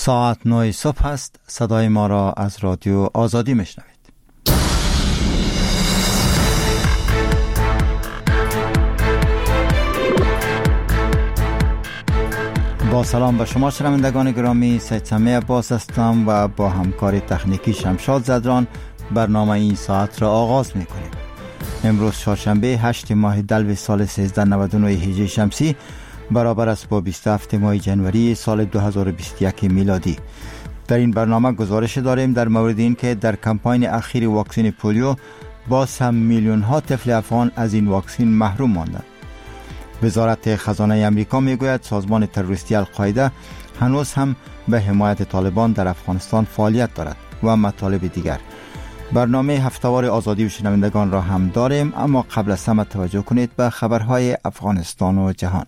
ساعت 9 صبح است. صدای ما را از رادیو آزادی میشنوید. با سلام به شما شنوندگان گرامی، سید سمیع عباس هستم و با همکار تکنیکی شمشاد زدران برنامه این ساعت را آغاز میکنیم. امروز چهارشنبه 8 ماه دلو سال 1399 هجری شمسی برابر است با 27 ماه جنوری سال 2021 میلادی. در این برنامه گزارش داریم در مورد این که در کمپاین اخیر واکسن پولیو باز هم میلیون ها طفل افغان از این واکسن محروم ماندند. وزارت خزانه امریکا میگوید سازمان تروریستی القاعده هنوز هم به حمایت طالبان در افغانستان فعالیت دارد و مطالب دیگر. برنامه هفتهوار آزادی و شنوندگان را هم داریم، اما قبل از همه توجه کنید به خبرهای افغانستان و جهان.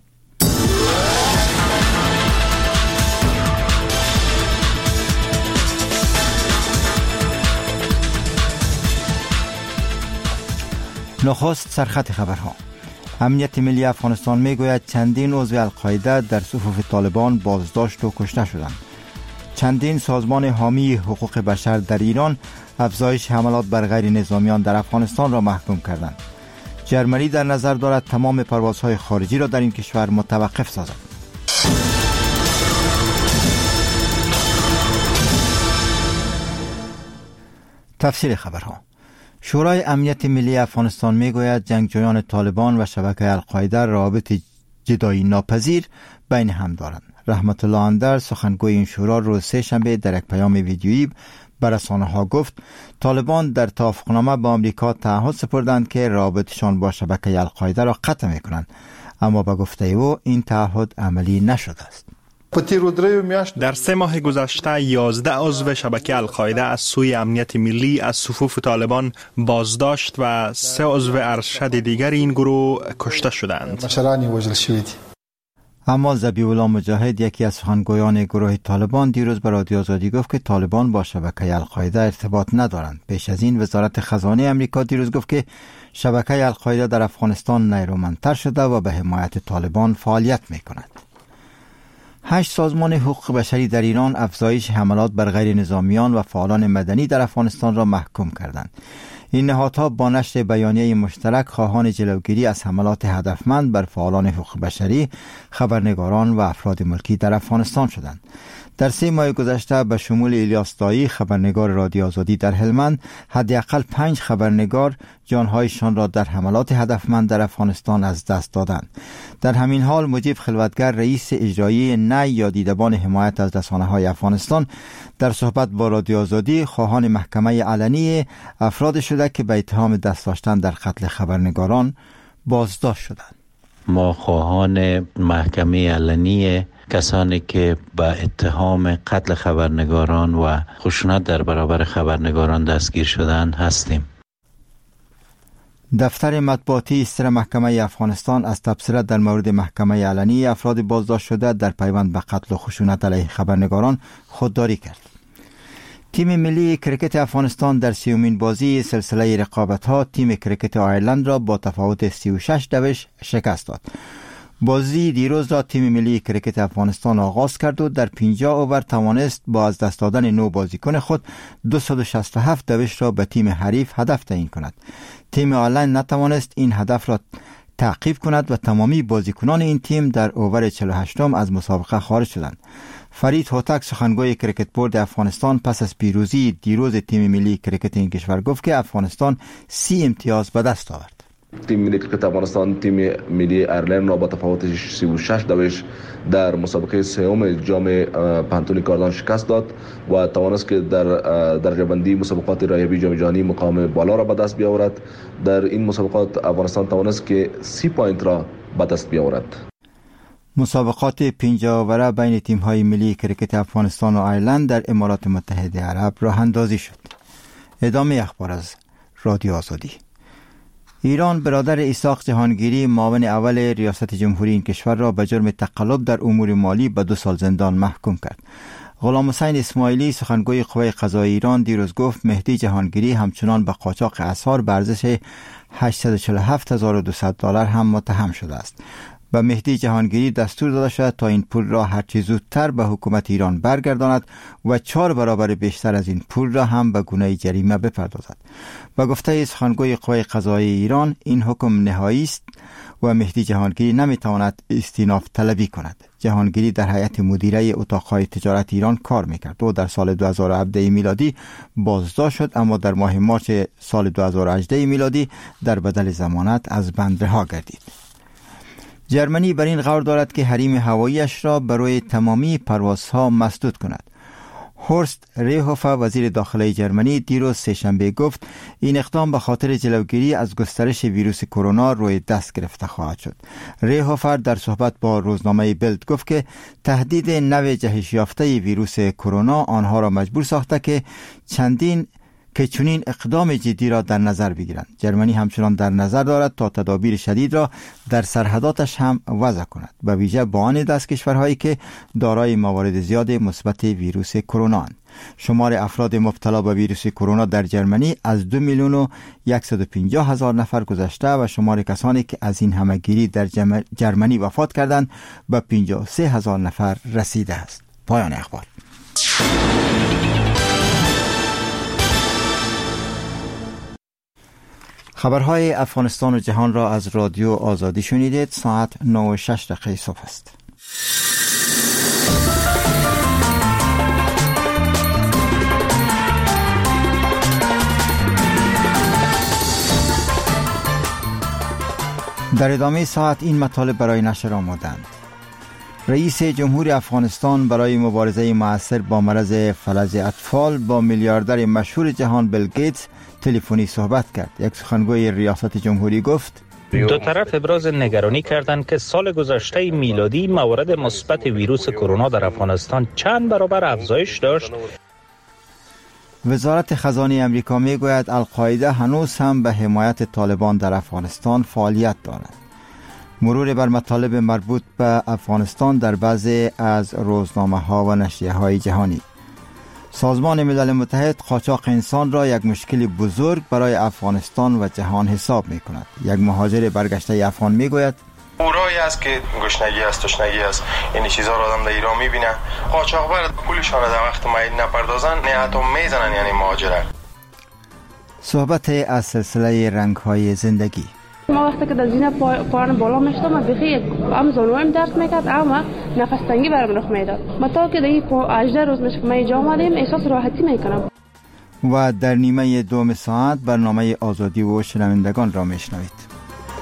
نخست سرخط خبرها. امنیت ملی افغانستان میگوید چندین عضو القاعده در صفوف طالبان بازداشت و کشته شدند. چندین سازمان حامی حقوق بشر در ایران افزایش حملات بر غیر نظامیان در افغانستان را محکوم کردند. جرمنی در نظر دارد تمام پروازهای خارجی را در این کشور متوقف سازد. تفصیل خبرها. شورای امنیت ملی افغانستان میگوید جنگجویان طالبان و شبکه القاعده روابط جدایی ناپذیر بین هم دارند. رحمت الله اندر سخنگوی این شورا روز سه شنبه در یک پیام ویدیویی به رسانه‌ها گفت طالبان در توافقنامه با آمریکا تعهد سپردند که روابطشان با شبکه القاعده را قطع میکنند، اما به گفته او این تعهد عملی نشده است. در 3 ماه گذشته 11 عضو شبکه القاعده از سوی امنیت ملی از صفوف طالبان بازداشت و 3 عضو ارشد دیگر این گروه کشته شدند. اما ذبیح الله مجاهد، یکی از سخنگویان گروه طالبان، دیروز به رادیو آزادی گفت که طالبان با شبکه القاعده ارتباط ندارند. پیش از این وزارت خزانه امریکا دیروز گفت که شبکه القاعده در افغانستان نیرومندتر شده و به حمایت طالبان فعالیت میکند. 8 سازمان حقوق بشری در ایران افزایش حملات بر غیر نظامیان و فعالان مدنی در افغانستان را محکوم کردند. این نهادها با نشر بیانیه مشترک خواهان جلوگیری از حملات هدفمند بر فعالان حقوق بشری، خبرنگاران و افراد ملکی در افغانستان شدند. در 3 ماه گذشته به شمول الیاس دایی، خبرنگار رادیو آزادی در هلمند، حداقل 5 خبرنگار جانهایشان را در حملات هدفمند در افغانستان از دست دادند. در همین حال مجیب خلوتگر، رئیس اجرایی نی یا دیدبان حمایت از رسانه‌های افغانستان، در صحبت با رادیو آزادی خواهان محکمه علنی افراد شده که به اتهام دست داشتن در قتل خبرنگاران بازداشت شدند. ما خواهان محکمه علنی کسانی که به اتهام قتل خبرنگاران و خشونت در برابر خبرنگاران دستگیر شدند هستیم. دفتر مطبوعاتی ستر محکمه افغانستان از تبصره در مورد محکمه علنی افراد بازداشت شده در پیوند به قتل و خشونت علیه خبرنگاران خودداری کرد. تیم ملی کرکت افغانستان در 30مین بازی سلسله رقابت‌ها تیم کرکت آیرلند را با تفاوت 36 شکست داد. بازی دیروز را تیم ملی کرکت افغانستان آغاز کرد و در 50 اوور توانست با از دست دادن 9 بازیکن خود 267 دوش را به تیم حریف هدف تعیین کند. تیم آیرلند نتوانست این هدف را تعقیب کند و تمامی بازیکنان این تیم در اوور 48 از مسابقه خارج شدند. فرید هوتک، سخنگوی کرکت بورد افغانستان، پس از پیروزی دیروز تیم ملی کرکت این کشور گفت که افغانستان 30 امتیاز به دست آورد. تیم ملی کرکت افغانستان تیم ملی آیرلند را با تفاوت 36 دوش در مسابقه سوم جام پانتون کاردان شکست داد و توانست که در درجه بندی مسابقات رایبی جام جهانی مقام بالا را به دست بیاورد. در این مسابقات افغانستان توانست که 30 پوینت را به دست بیاورد. مسابقات 50 اوره بین تیم‌های ملی کرکت افغانستان و آیرلند در امارات متحده عرب راه اندازی شد. ادامه اخبار از رادیو آزادی. ایران برادر اسحاق جهانگیری، معاون اول ریاست جمهوری این کشور را به جرم تقلب در امور مالی به 2 سال زندان محکوم کرد. غلام حسین اسماعیلی، سخنگوی قوه قضاییه ایران، دیروز گفت مهدی جهانگیری همچنان به قاچاق اسعار به ارزش $847,200 هم متهم شده است. به مهدی جهانگیری دستور داده شد تا این پول را هرچه زودتر به حکومت ایران برگرداند و 4 برابر بیشتر از این پول را هم به گونه جریمه بپردازد. به گفته سخنگوی قوه قضاییه ایران، این حکم نهایی است و مهدی جهانگیری نمیتواند استیناف طلبی کند. جهانگیری در هیئت مدیره اتاقهای تجارت ایران کار میکرد و در سال 2017 میلادی بازداشت شد، اما در ماه مارس سال 2018 میلادی در بدل ضمانت از بند رها گردید. جرمنی بر این قرار دارد که حریم هواییش را برای تمامی پروازها مسدود کند. هورست ریهوفر وزیر داخلی جرمنی دیروز سه‌شنبه گفت این اقدام به خاطر جلوگیری از گسترش ویروس کرونا روی دست گرفته خواهد شد. ریهوفر در صحبت با روزنامه بلد گفت که تهدید نوع جهش یافته ویروس کرونا آنها را مجبور ساخته که چنین اقدام جدی را در نظر بگیرند. جرمنی همچنان در نظر دارد تا تدابیر شدید را در سرحداتش هم وضع کند، به ویژه با آن دست کشورهایی که دارای موارد زیاد مثبت ویروس کرونا اند. شمار افراد مبتلا به ویروس کرونا در جرمنی از 2,150,000 نفر گذشته و شمار کسانی که از این همهگیری در جرمنی وفات کردند به 53,000 نفر رسیده است. پایان اخبار. خبرهای افغانستان و جهان را از رادیو آزادی شنیدید. ساعت 9:06 صبح است. در ادامه ساعت این مطالب برای نشر آمدند. رئیس جمهور افغانستان برای مبارزه مؤثر با مرض فلج اطفال با میلیاردر مشهور جهان بیل گیتس تلفنی صحبت کرد. یک سخنگوی ریاست جمهوری گفت دو طرف ابراز نگرانی کردند که سال گذشته میلادی موارد مثبت ویروس کرونا در افغانستان چند برابر افزایش داشت. وزارت خزانه امریکا میگوید القاعده هنوز هم به حمایت طالبان در افغانستان فعالیت دارد. مرور بر مطالب مربوط به افغانستان در بعضی از روزنامه‌ها و نشریه‌های جهانی. سازمان ملل متحد قاچاق انسان را یک مشکل بزرگ برای افغانستان و جهان حساب می کند. یک مهاجر برگشته افغان می گوید اورایی است که گشنگی است، تشنگی است، این چیزا را آدم در ایران می بینه. قاچاقبر پولشان در وقت معید نپردازن نه حتی میزنن، یعنی مهاجرت. صحبت از سلسله رنگ‌های زندگی. ما وقتی که در زینه پایان بالا میشتم بخی هم زانویم درد میکرد، اما نفس تنگی برام رخ میداد. ما تا که دیگه 18 روز میشه که ما اینجا آمدیم احساس راحتی میکنم. و در نیمه دوم ساعت برنامه آزادی و شنوندگان را میشنوید.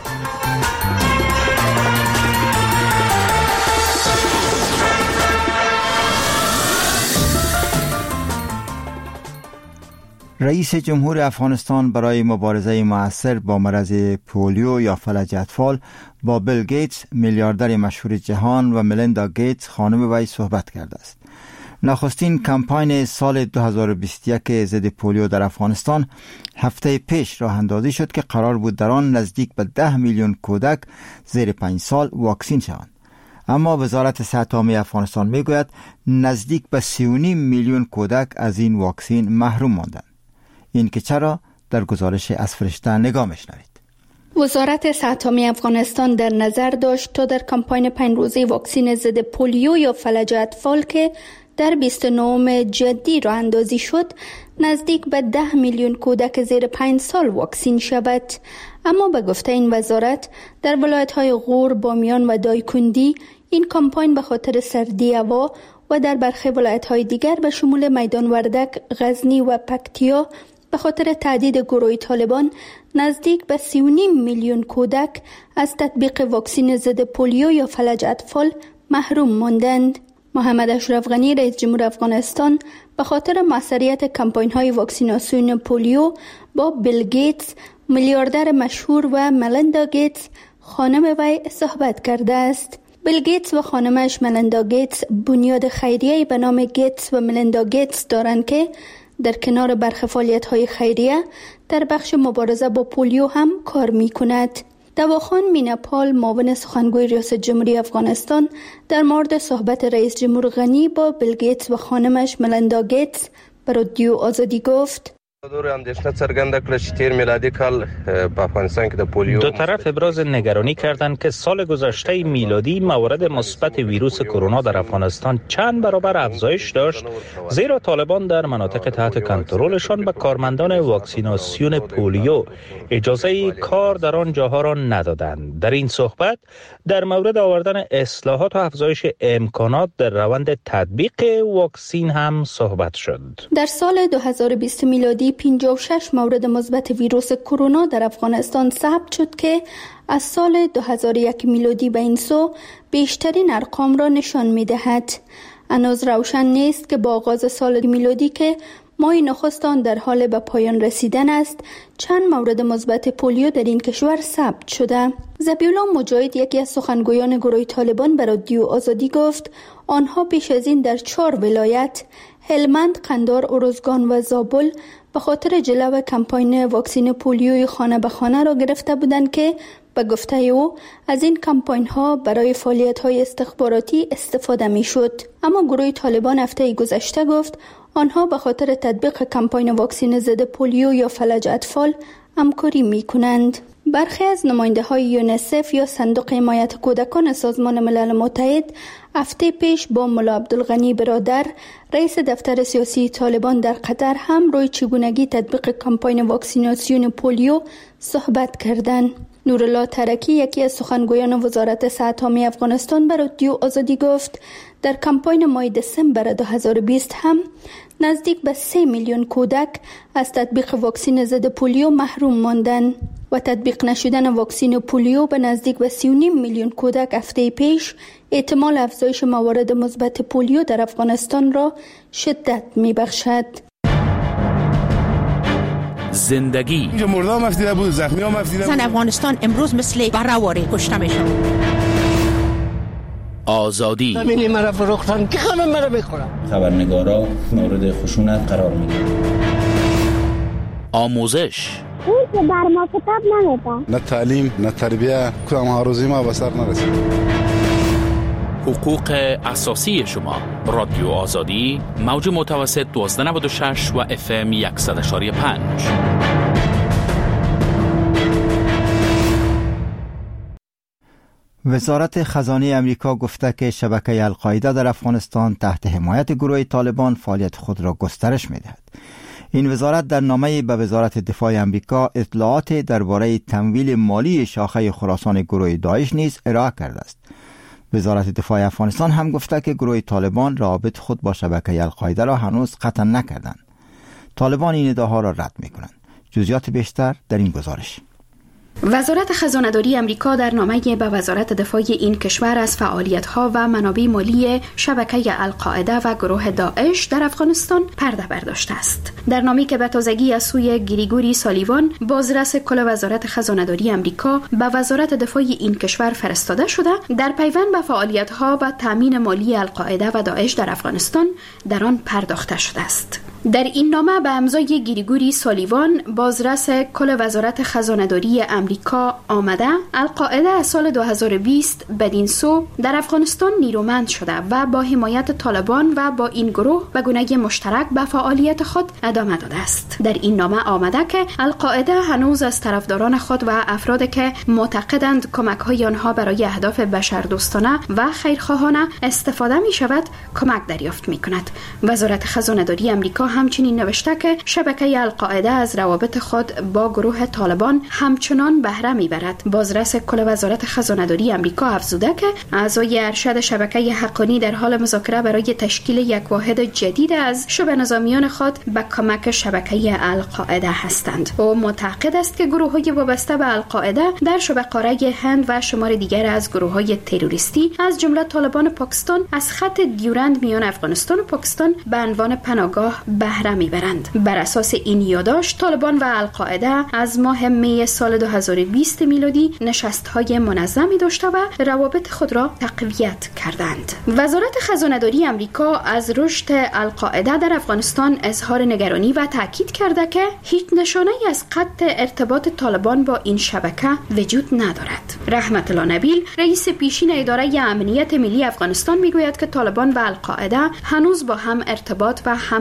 رئیس جمهور افغانستان برای مبارزه مؤثر با مرض پولیو یا فلج اطفال با بیل گیتس میلیاردر مشهور جهان و ملیندا گیتس خانم وی صحبت کرده است. نخستین کمپاین سال 2021 ضد پولیو در افغانستان هفته پیش راه اندازی شد که قرار بود در آن نزدیک به 10 میلیون کودک زیر 5 سال واکسین شوند. اما وزارت صحت عامه افغانستان میگوید نزدیک به 3.5 میلیون کودک از این واکسین محروم ماندند. این که چرا؟ در گزارش از فرشته نگاه میشنوید. وزارت صحت عامه افغانستان در نظر داشت تا در کمپاین 5 روزه واکسین ضد پولیو یا فلج اطفال که در 29 جدی راه اندازی شد نزدیک به 10 میلیون کودک زیر 5 سال واکسین شود. اما به گفته این وزارت در ولایت‌های غور، بامیان و دایکندی این کمپاین به خاطر سردی هوا و در برخی ولایت‌های دیگر به شمول میدان وردک، غزنی و پکتیا به خاطر تهدید گروه طالبان نزدیک به 3.5 میلیون کودک از تطبیق واکسین ضد پولیو یا فلج اطفال محروم ماندند. محمد اشرف غنی رئیس جمهور افغانستان به خاطر موثریت کمپاین‌های واکسیناسیون پولیو با بیل گیتس میلیاردر مشهور و ملیندا گیتس خانم وی صحبت کرده است. بیل گیتس و خانمش ملیندا گیتس بنیاد خیریه‌ای به نام گیتس و ملیندا گیتس دارند که در کنار برخی فعالیت‌های خیریه در بخش مبارزه با پولیو هم کار می‌کند. دواخان میناپال معاون سخنگوی ریاست جمهوری افغانستان در مورد صحبت رئیس جمهور غنی با بیل گیتس و خانمش ملیندا گیتس به رادیو آزادی گفت دو طرف ابراز نگرانی کردند که سال گذشته میلادی موارد مثبت ویروس کرونا در افغانستان چند برابر افزایش داشت، زیرا طالبان در مناطق تحت کنترلشان به کارمندان واکسیناسیون پولیو اجازه کار در آن جاها را ندادند. در این صحبت در مورد آوردن اصلاحات و افزایش امکانات در روند تطبیق واکسین هم صحبت شد. در سال 2020 میلادی 56 مورد مثبت ویروس کرونا در افغانستان ثبت شد که از سال 2001 میلادی به این سو بیشترین ارقام را نشان می‌دهد. هنوز روشن نیست که با آغاز سال میلادی که ماه نخست آن در حال به پایان رسیدن است، چند مورد مثبت پولیو در این کشور ثبت شده. ذبیح‌الله مجاهد، یکی از سخنگویان گروه طالبان، به رادیو آزادی گفت آنها پیش از این در 4 ولایت هلمند، قندهار، ارزگان و زابل به خاطر جلو کمپاین واکسین پولیوی خانه به خانه را گرفته بودند که به گفته او از این کمپاین ها برای فعالیت های استخباراتی استفاده می شد. اما گروه طالبان هفته گذشته گفت آنها به خاطر تطبیق کمپاین واکسین ضد پولیو یا فلج اطفال همکاری می کنند. برخی از نماینده های یونیسف یا صندوق حمایت کودکان سازمان ملل متحد هفته پیش با ملا عبدالغنی برادر، رئیس دفتر سیاسی طالبان در قطر، هم روی چگونگی تطبیق کمپاین واکسیناسیون پولیو صحبت کردند. نورالله ترکی، یکی از سخنگویان وزارت صحت عامه افغانستان، به رادیو آزادی گفت در کمپاین ماه دسامبر 2020 هم نزدیک به 3 میلیون کودک از تطبیق واکسین ضد پولیو محروم ماندند و تطبیق نشدن واکسین پولیو به نزدیک به 3.5 میلیون کودک هفته پیش احتمال افزایش موارد مثبت پولیو در افغانستان را شدت می‌بخشد. زندگی مردم مفیده بود، زخمی ها مفیده بود. زن افغانستان امروز مثل بره‌واره کشته میشن. آزادی زمینی مرا فروختن که خانم مرا بخورم. خبرنگارا مورد خشونت قرار میگیرن. آموزش اون که بر ما کتاب نمیدن. نه تعلیم نه تربیه، کدام هاروزی ما به سر نرسید. حقوق اساسی شما. رادیو آزادی، موج متوسط 1296 و FM 100.5. وزارت خزانه امریکا گفته که شبکه القاعده در افغانستان تحت حمایت گروه طالبان فعالیت خود را گسترش می‌دهد. این وزارت در نامه‌ای به وزارت دفاع امریکا اطلاعات درباره تمویل مالی شاخه خراسان گروه داعش نیز ارائه کرده است. وزارت دفاع افغانستان هم گفته که گروه طالبان روابط خود با شبکه القاعده را هنوز قطع نکردند. طالبان این ادعاها را رد می‌کنند. جزئیات بیشتر در این گزارش. وزارت خزانه‌داری امریکا در نامه‌ای به وزارت دفاع این کشور از فعالیت‌ها و منابع مالی شبکه القاعده و گروه داعش در افغانستان پرده برداشته است. در نامه‌ای که به تازگی از سوی گریگوری سالیوان، بازرس کل وزارت خزانه‌داری امریکا، به وزارت دفاع این کشور فرستاده شده، در پیوند به فعالیت‌ها و تامین مالی القاعده و داعش در افغانستان در آن پرداخته شده است. در این نامه به امضای گریگوری سالیوان، بازرس کل وزارت خزانه‌داری امریکا آمده، القاعده از سال 2020 بدین سو در افغانستان نیرومند شده و با حمایت طالبان و با این گروه به گونه مشترک به فعالیت خود ادامه داده است. در این نامه آمده که القاعده هنوز از طرفداران خود و افرادی که معتقدند کمک‌های آنها برای اهداف بشردوستانه و خیرخواهانه استفاده می شود کمک دریافت می کند. وزارت خزانه‌داری امریکا همچنین نوشته که شبکه القاعده از روابط خود با گروه طالبان همچنان بهره میبرد. بازرس کل وزارت خزانه‌داری امریکا افزوده که اعضای ارشد شبکه حقانی در حال مذاکره برای تشکیل یک واحد جدید از شبه نظامیان خود به کمک شبکه القاعده هستند. او معتقد است که گروه‌های وابسته به القاعده در شبه قاره هند و شمار دیگر از گروه‌های تروریستی از جمله طالبان پاکستان از خط دیورند میان افغانستان و پاکستان به عنوان پناهگاه بهره میبرند. بر اساس این یادداشت، طالبان و القاعده از ماه می سال 2020 میلادی نشست‌های منظمی داشته و روابط خود را تقویت کردند. وزارت خزانه‌داری امریکا از رشد القاعده در افغانستان اظهار نگرانی و تاکید کرده که هیچ نشانه‌ای از قطع ارتباط طالبان با این شبکه وجود ندارد. رحمت الله نبیل، رئیس پیشین اداره امنیت ملی افغانستان، میگوید که طالبان و القاعده هنوز با هم ارتباط و همکاری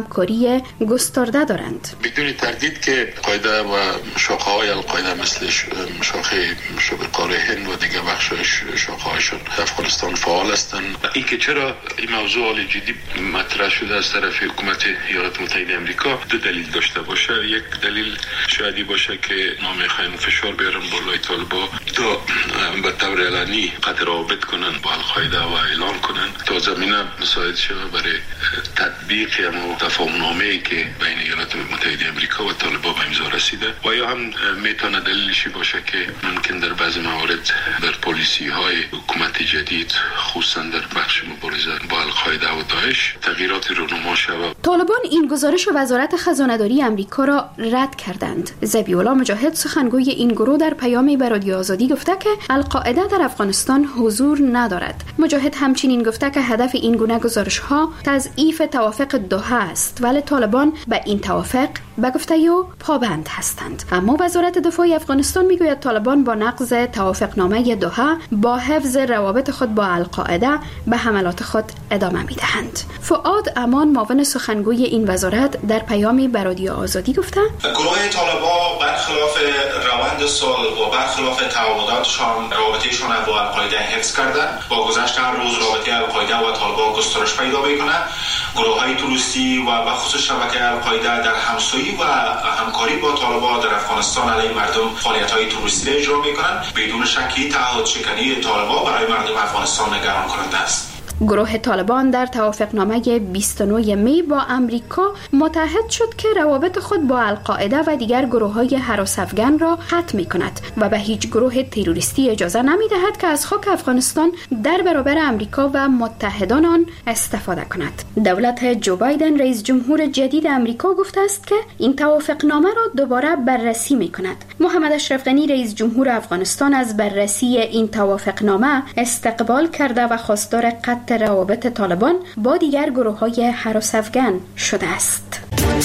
های گسترده دارند. بدون تردید که قاعده و شاخه‌های القاعده مثل شاخه شبه‌قاره هند و دیگر بخش‌هاش شاخه‌هاشون افغانستان فعال هستند. این که چرا این موضوع حال جدی مطرح شده از طرف حکومت ایالات متحده آمریکا دو دلیل داشته باشه. یک دلیل شاید باشه که نمیخواین فشار بیارن بالای طالبان تا به طور علنی قطع روابط کنن با القاعده و اعلان کنن تا زمینه مساعد شود برای تطبیق و تفاهم‌نامه‌ای که بین ایالات متحده آمریکا و طالبان به امضا رسیده و یا هم میتونه دلیلش باشه که ممکن در بعضی موارد در پالیسی‌های حکومت جدید خصوصا در بخش مبارزه با القاعده و داعش تغییراتی رونما شود. طالبان این گزارش وزارت خزانه‌داری آمریکا را رد کردند. ذبیح‌الله مجاهد سخنگوی این گروه در پیامی به رادیو آزادی گفته که القاعده در افغانستان حضور ندارد. مجاهد همچنین گفته که هدف این گونه گزارش‌ها تضعیف توافق دوحه است، ولی طالبان به این توافق به گفته او پابند هستند. اما وزارت دفاع افغانستان میگوید طالبان با نقض توافقنامه دوحه با حفظ روابط خود با القاعده به حملات خود ادامه میدهند. فؤاد امان معاون سخنگوی این وزارت در پیامی به رادیو آزادی گفته گروه طالبان برخلاف روند صلح و برخلاف تعهداتشان رابطه‌شان با القاعده حفظ کردند. با گذشت هر روز رابطه القاعده و طالبان گسترش پیدا می‌کند. گروه‌های تروریستی و به خصوص شبکه القاعده در همسایگی و همکاری با طالبان در افغانستان علیه مردم فعالیت‌های تروریستی اجرا می‌کنند. بدون شکی تعهد شکنی طالبان برای مردم افغانستان نگران کننده است. گروه طالبان در توافقنامه 29 می با امریکا متحد شد که روابط خود با القاعده و دیگر گروه‌های هراس افغان را قطع می‌کند و به هیچ گروه تروریستی اجازه نمی‌دهد که از خاک افغانستان در برابر امریکا و متحدان آن استفاده کند. دولت جو بایدن رئیس جمهور جدید امریکا گفته است که این توافقنامه را دوباره بررسی می‌کند. محمد اشرف غنی رئیس جمهور افغانستان از بررسی این توافقنامه استقبال کرده و خواستار قطع روابط طالبان با دیگر گروه‌های هراس افغان شده است.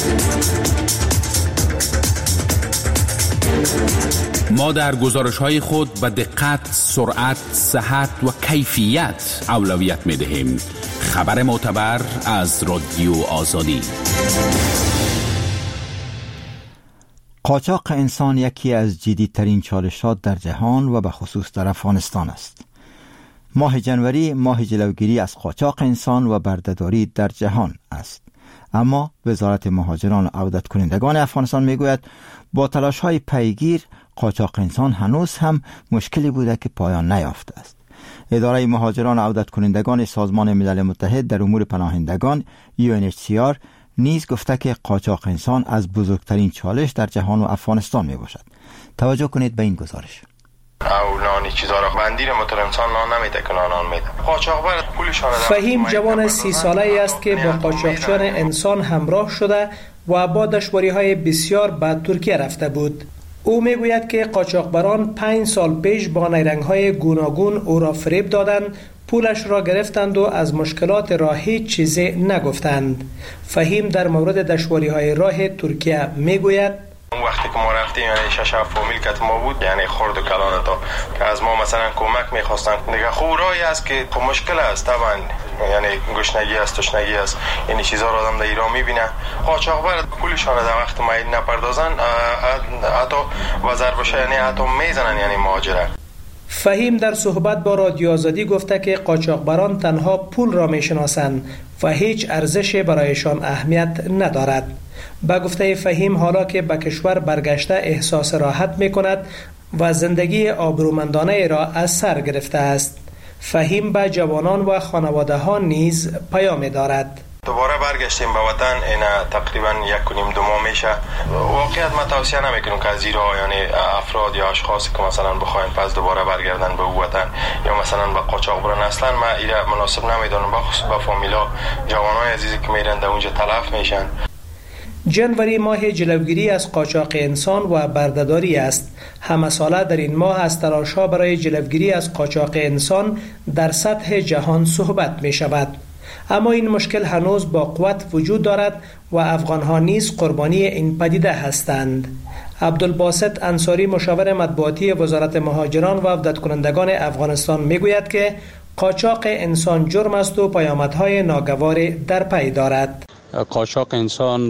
ما در گزارش‌های خود به دقت، سرعت، صحت و کیفیت اولویت می‌دهیم. خبر معتبر از رادیو آزادی. قاچاق انسان یکی از جدی‌ترین چالشات در جهان و به خصوص در افغانستان است. ماه جنوری ماه جلوگیری از قاچاق انسان و بردهداری در جهان است. اما وزارت مهاجران و عودت کنندگان افغانستان میگوید با تلاش‌های پیگیر قاچاق انسان هنوز هم مشکلی بوده که پایان نیافته است. اداره مهاجران و عودت کنندگان سازمان ملل متحد در امور پناهندگان UNHCR نیز گفته که قاچاق انسان از بزرگترین چالش در جهان و افغانستان می باشد. توجه کنید به این گزارش. او نانی چیزا را بندیر متر انسان نان نمیده که نان میده. قاچاقبر پولشان فهیم جوان 30 ساله است که با قاچاقچیان انسان همراه شده و با دشواری‌های بسیار به ترکیه رفته بود. او میگوید که قاچاقبران 5 سال پیش با نیرنگ‌های گوناگون او را فریب دادند، پولش را گرفتند و از مشکلات راه هیچ چیزی نگفتند. فهیم در مورد دشواری‌های راه ترکیه میگوید وقتی که ما رفتیم یعنی 6-7 فامیل که ما بود یعنی خرد و کلان تا که از ما مثلا کمک میخواستن دیگه خوب راهی است که مشکل است طبعا یعنی گشنگی است تشنگی است این چیزا رو آدم در ایران میبینه قاچاقبر پولشون در وقت ماید نپردازن حتی وزر بشه یعنی حتی میزنن یعنی مهاجرت. فهیم در صحبت با رادیو آزادی گفته که قاچاقبران تنها پول را میشناسند و هیچ ارزشی برایشان اهمیت ندارد. با گفته فهیم حالا که به کشور برگشته احساس راحت می کند و زندگی آبرومندانه را از سر گرفته است. فهیم به جوانان و خانواده ها نیز پیام دارد. دوباره برگشتیم به وطن این تقریبا 1.5-2 ماه میشه. واقعیت ما توصیه نمیکنم که از ایران یعنی افراد یا اشخاصی که مثلا بخواین پس دوباره برگردن به وطن یا مثلا به قاچاق برن اصلا ما اینا مناسب نمیدونم بخصوص به فامیلا جوانای عزیزی که میرن در اونجا تلف میشن. جنوری ماه جلوگیری از قاچاق انسان و بردهداری است. همه ساله در این ماه از تلاش‌ها برای جلوگیری از قاچاق انسان در سطح جهان صحبت می شود. اما این مشکل هنوز با قوت وجود دارد و افغان‌ها نیز قربانی این پدیده هستند. عبدالباسط انصاری مشاور مطبوعاتی وزارت مهاجران و عودت کنندگان افغانستان میگوید که قاچاق انسان جرم است و پیامدهای ناگواری در پی دارد. قاچاق انسان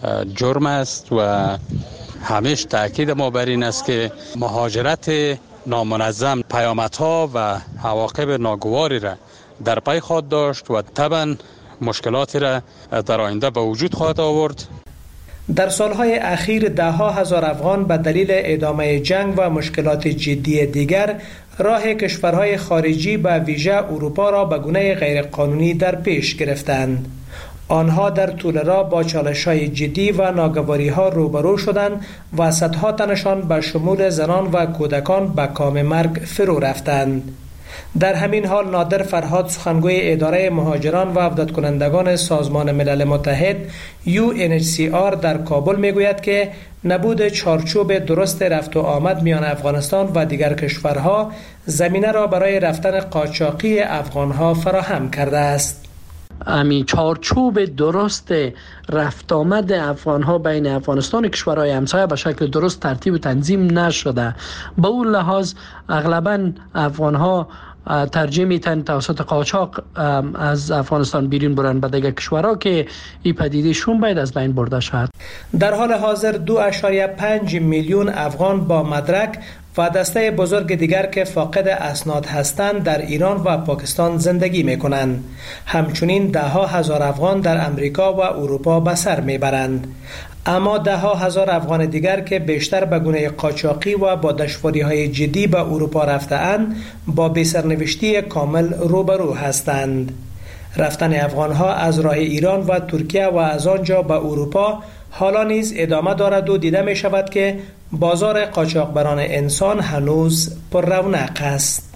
جرم است و همیشه تاکید ما بر این است که مهاجرت نامنظم پیامدها و عواقب ناگواری را در پی خواهد داشت و طبعا مشکلاتی را در آینده به وجود خواهد آورد. در سالهای اخیر ده‌ها هزار افغان به دلیل ادامه جنگ و مشکلات جدی دیگر راه کشورهای خارجی به ویژه اروپا را به گونه غیرقانونی در پیش گرفتند. آنها در طول راه با چالش‌های جدی و ناگواری‌ها روبرو شدند و صدها تنشان به شمول زنان و کودکان به کام مرگ فرو رفتند. در همین حال نادر فرهاد سخنگوی اداره مهاجران و عودت کنندگان سازمان ملل متحد UNHCR در کابل میگوید که نبود چارچوب درست رفت و آمد میان افغانستان و دیگر کشورها زمینه را برای رفتن قاچاقی افغانها فراهم کرده است. امی چارچوب درست رفت آمد افغانها بین افغانستان و کشورهای همسایه به شکل درست ترتیب و تنظیم نشده. به اون لحاظ اغلباً افغانها ترجیح میتن توسط قاچاق از افغانستان بیرون برن به دیگر کشورها که این پدیدهشون باید از بین برده شود. در حال حاضر 2.5 میلیون افغان با مدرک و دسته بزرگ دیگر که فاقد اسناد هستند در ایران و پاکستان زندگی میکنند. همچنین ده‌ها هزار افغان در امریکا و اروپا به سر میبرند. اما ده‌ها هزار افغان دیگر که بیشتر به گونه قاچاقی و با دشواری‌های جدی به اروپا رفته‌اند با بی‌سرنوشتی کامل روبرو هستند. رفتن افغان‌ها از راه ایران و ترکیه و از آنجا به اروپا حالا نیز ادامه دارد و دیده می شود که بازار قاچاقبران انسان هنوز پر رونق است.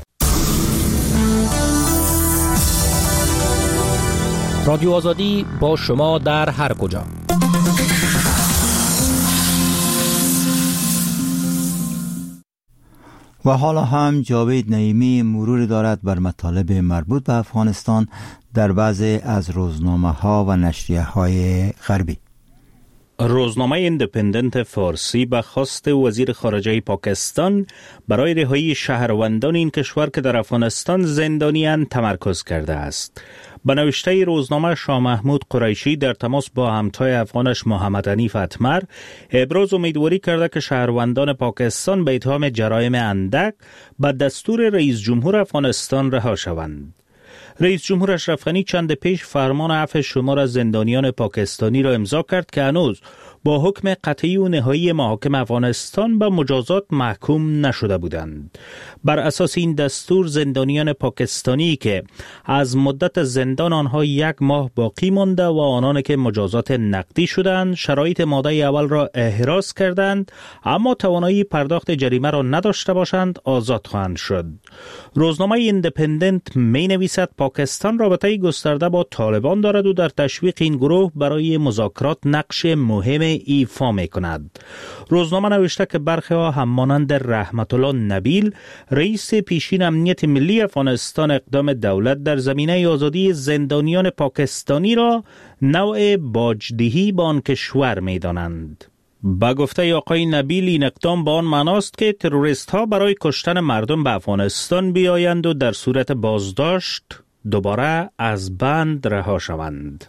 رادیو آزادی با شما در هر کجا. و حالا هم جاوید نعیمی مرور دارد بر مطالب مربوط به افغانستان در بعضی از روزنامه‌ها و نشریه‌های غربی. روزنامه ایندیپندنت فارسی به خواست وزیر خارجه پاکستان برای رهایی شهروندان این کشور که در افغانستان زندانی‌اند تمرکز کرده است. به نوشته روزنامه شاه محمود قریشی در تماس با همتای افغانش محمد حنیف اتمر ابراز امیدواری کرده که شهروندان پاکستان به اتهام جرایم اندک به دستور رئیس جمهور افغانستان رها شوند. رئیس جمهور اشرف غنی چند پیش فرمان عفو شمار از زندانیان پاکستانی را امضا کرد که هنوز با حکم قطعی و نهایی محاکم افغانستان به مجازات محکوم نشده بودند. بر اساس این دستور زندانیان پاکستانی که از مدت زندان آنها 1 ماه باقی مانده و آنان که مجازات نقدی شدند شرایط ماده اول را احراز کردند اما توانایی پرداخت جریمه را نداشته باشند آزاد خواهند شد. روزنامه ایندیپندنت می نویسد پاکستان رابطه گسترده با طالبان دارد و در تشویق این گروه برای مذاکرات نقش مهم ایفا می کند. روزنامه نوشته که برخی ها هم مانند رحمت الله نبیل رئیس پیشین امنیت ملی افغانستان اقدام دولت در زمینه آزادی زندانیان پاکستانی را نوع باجدهی به آن کشور می دانند. با گفته آقای نبیل این اقدام با آن معناست که تروریست ها برای کشتن مردم به افغانستان بیایند و در صورت بازداشت دوباره از بند رها شوند.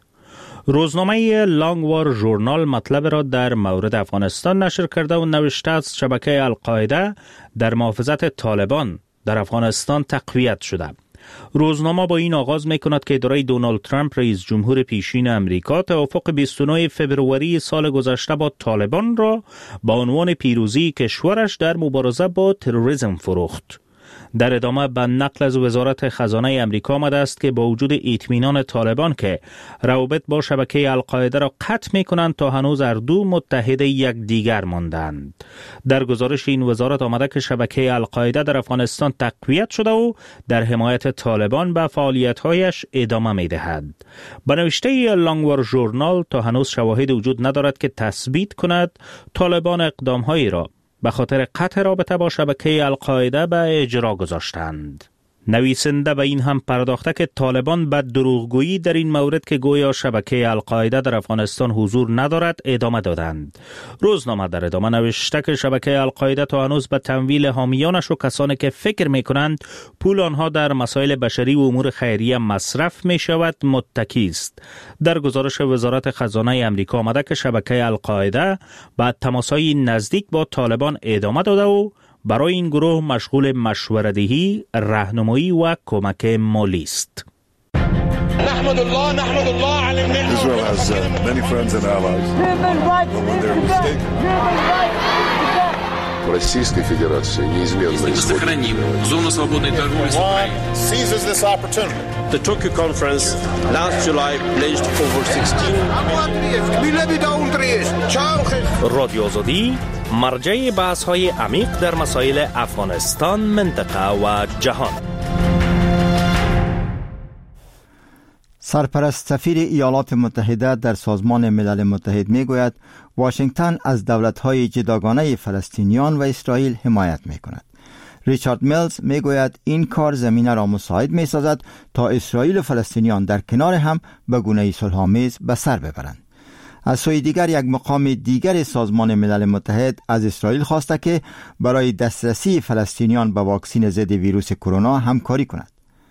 روزنامه لانگوار ژورنال مطلب را در مورد افغانستان نشر کرده و نوشته از شبکه القاعده در محافظت طالبان در افغانستان تقویت شده. روزنامه با این آغاز می کند که اداره دونالد ترامپ رئیس جمهور پیشین امریکا توافق 29 فبروری سال گذشته با طالبان را با عنوان پیروزی کشورش در مبارزه با تروریسم فروخت. در ادامه به نقل از وزارت خزانه امریکا آمده است که با وجود اطمینان طالبان که روابط با شبکه القاعده را قطع می کنند تا هنوز هر دو متحد یکدیگر ماندند. در گزارش این وزارت آمده که شبکه القاعده در افغانستان تقویت شده و در حمایت طالبان به فعالیت‌هایش ادامه می دهد. به نوشته لانگوار ژورنال تا هنوز شواهد وجود ندارد که تثبیت کند طالبان اقدام‌هایی را به خاطر قطع رابطه با شبکه القاعده به اجرا گذاشتند. نویسنده به این هم پرداخته که طالبان به دروغگویی در این مورد که گویا شبکه القاعده در افغانستان حضور ندارد ادامه دادند. روزنامه در ادامه نوشته که شبکه القاعده تا هنوز به تمویل حامیانش و کسانی که فکر می‌کنند پول آنها در مسائل بشری و امور خیریه مصرف می‌شود متکی است. در گزارش وزارت خزانه آمریکا آمده که شبکه القاعده به تماس‌های نزدیک با طالبان ادامه داده و برای این گروه مشغول مشوره‌دهی، راهنمایی و کمک مالی است. نحمد الله على Israel has many friends and allies. When they're mistaken. Российской Федерации неизменно сохраним зону свободной торговли с Украиной. Seizes this opportunity. The Tokyo conference last July pledged over 16 رادیو آزادی مرجع بحث‌های عمیق در مسائل افغانستان، منطقه و جهان. سرپرست سفیر ایالات متحده در سازمان ملل متحد میگوید واشنگتن از دولت‌های جداگانه فلسطینیان و اسرائیل حمایت می‌کند. ریچارد میلز میگوید این کار زمینه را مساعد می‌سازد تا اسرائیل و فلسطینیان در کنار هم به گونه‌ای صلح‌آمیز به سر ببرند. از سوی دیگر یک مقام دیگر سازمان ملل متحد از اسرائیل خواسته که برای دسترسی فلسطینیان به واکسن ضد ویروس کرونا همکاری کند.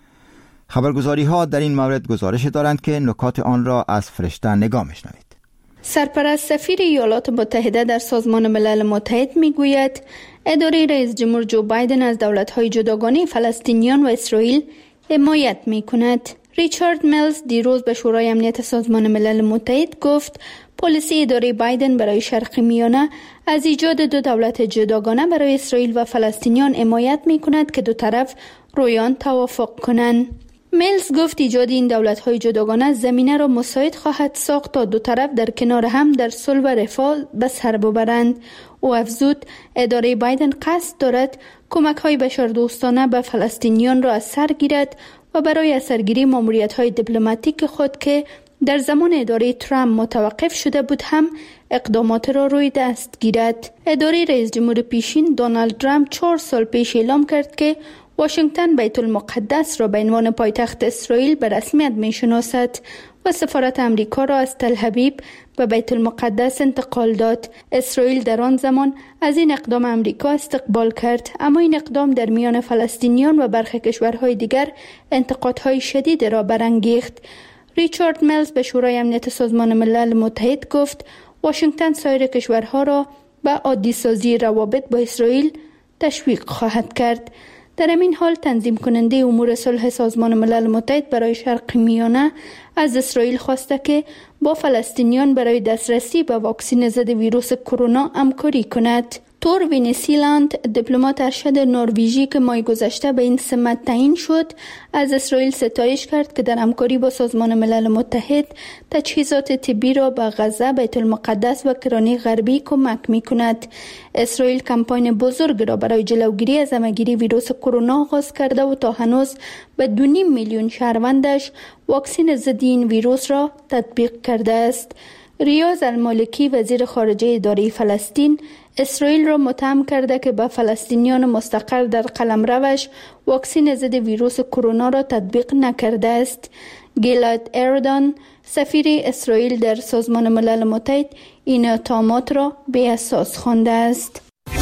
خبرگزاری ها در این مورد گزارش دارند که نکات آن را از فرشته نگاه می‌شنوید. سرپرست سفیر ایالات متحده در سازمان ملل متحد میگوید اداره رئیس جمهور جو بایدن از دولت‌های جداگانه فلسطینیان و اسرائیل حمایت می‌کند. ریچارد میلز دیروز به شورای امنیت سازمان ملل متحد گفت پالیسی اداره بایدن برای شرق میانه از ایجاد دو دولت جداگانه برای اسرائیل و فلسطینیان حمایت می‌کند که دو طرف روی آن توافق کنند. میلز گفت ایجاد این دولت‌های جداگانه زمینه را مساعد خواهد ساخت تا دو طرف در کنار هم در صلح و رفاه به سر ببرند. او افزود اداره بایدن قصد دارد کمک‌های بشردوستانه به فلسطینیان را از سر گیرد و برای اثرگیری ماموریت‌های دیپلماتیک خود که در زمان اداره ترامپ متوقف شده بود هم اقدامات را روی دست گیرد. اداره رئیس جمهور پیشین دونالد ترامپ 4 سال پیش اعلام کرد که واشنگتن بیت المقدس را به عنوان پایتخت اسرائیل به رسمیت می‌شناسد و سفارت امریکا را از تل ابیب به بیت المقدس انتقال داد. اسرائیل در آن زمان از این اقدام امریکا استقبال کرد، اما این اقدام در میان فلسطینیان و برخی کشورهای دیگر انتقادهای شدید را برانگیخت. ریچارد میلز به شورای امنیت سازمان ملل متحد گفت واشنگتن سایر کشورها را به عادی سازی روابط با اسرائیل تشویق خواهد کرد. در همین حال تنظیم کننده امور صلح سازمان ملل متحد برای شرق میانه از اسرائیل خواسته که با فلسطینیان برای دسترسی به واکسن ضد ویروس کرونا همکاری کند. تور وینسیلاند، دیپلمات ارشد نروژی که ماه گذشته به این سمت تعیین شد، از اسرائیل ستایش کرد که در همکاری با سازمان ملل متحد تجهیزات طبی را به غزه، بیت المقدس و کرانه غربی کمک می‌کند. اسرائیل کمپاین بزرگ را برای جلوگیری از همه‌گیری ویروس کرونا آغاز کرده و تا هنوز به 2.5 میلیون شهروندش واکسن ضد این ویروس را تطبیق کرده است. ریاض المالکی، وزیر خارجه اداره فلسطین، اسرائیل را متهم کرده که به فلسطینیان مستقر در قلمروش واکسن ضد ویروس کرونا را تطبیق نکرده است. گیلاد اردن، سفیر اسرائیل در سازمان ملل متحد، این اتهامات را بی اساس خوانده است.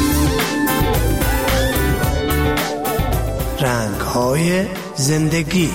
رنگ‌های زندگی.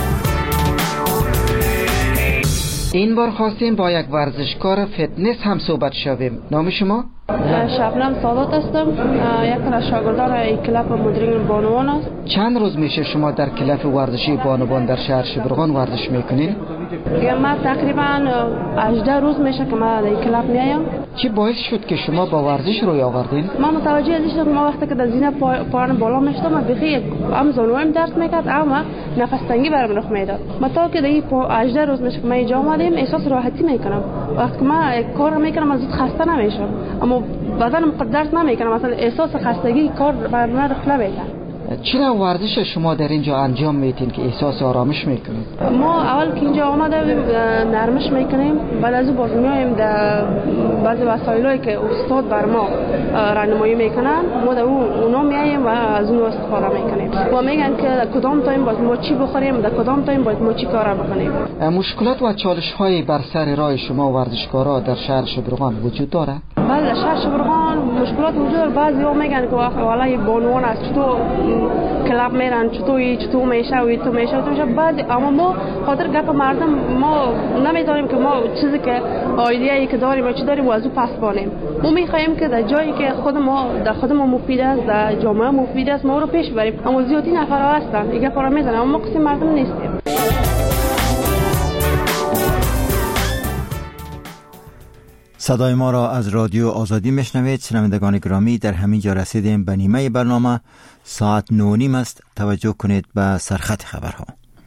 این بار خواستیم با یک ورزشکار فتنس هم صحبت شویم. نام شما؟ شبنم سادات هستم. یک از شاگردان کلاب مدرن بانوان است. چند روز میشه شما در کلاب ورزشی بانوان در شهر شبرغان ورزش میکنین؟ ما تقریبا 18 روز میشه که ما در کلاب میایم. چی باعث شد که شما با ورزش روی آوردین؟ ما متوجه از شدم ما وقتی که در زینه پایان بالا میشدم من بخی هم زانویم درد میکرد اما نفس تنگی برام رخ میداد. ما تا که در 18 روز میشه که ما اینجا اومدیم احساس راحتی میکنم. وقتی ما کار میکنم از خسته نمیشم اما بدنم درد نمیکنه. مثلا احساس خستگی کار بر من رخ نمیده. چرا ورزش شما در اینجا انجام میتین که احساس آرامش میکنید؟ ما اول که اینجا آمده نرمش میکنیم، بعد از اون باز میایم در بعضی وسایلی که استاد بر ما راهنمایی میکنن، ما در اونا میایم و از اون استفاده میکنیم و میگن که کدام تایم باید ما چی بخوریم، در کدام تایم باید ما چی کار بکنیم. مشکلات و چالش های بر سر راه شما ورزشکارا در شهر شبرغان وجود داره؟ بله، در شهر شبرغان مشکلات وجود داره. بعضی‌ها میگن که والله بانوان است، چطور کلاب میرن، چطور میشه و تو میشه بعد، اما ما خاطر گپ مردم ما نمیدونیم که ما چیزی که ایده‌ای که داریم و چی داریم و از او پس بانیم. ما میخوایم که در جایی که خود ما مفید است، در جامعه مفید است، ما رو پیش بریم. اما زیادی نفرها هستن دیگه فرا میزنن، اما ما قسم مردم نیستیم. صدای ما را از رادیو آزادی میشنوید. شنوندگان گرامی، در همین جا رسیدیم به نیمه برنامه. ساعت 9:30 است. توجه کنید به سرخط خبرها.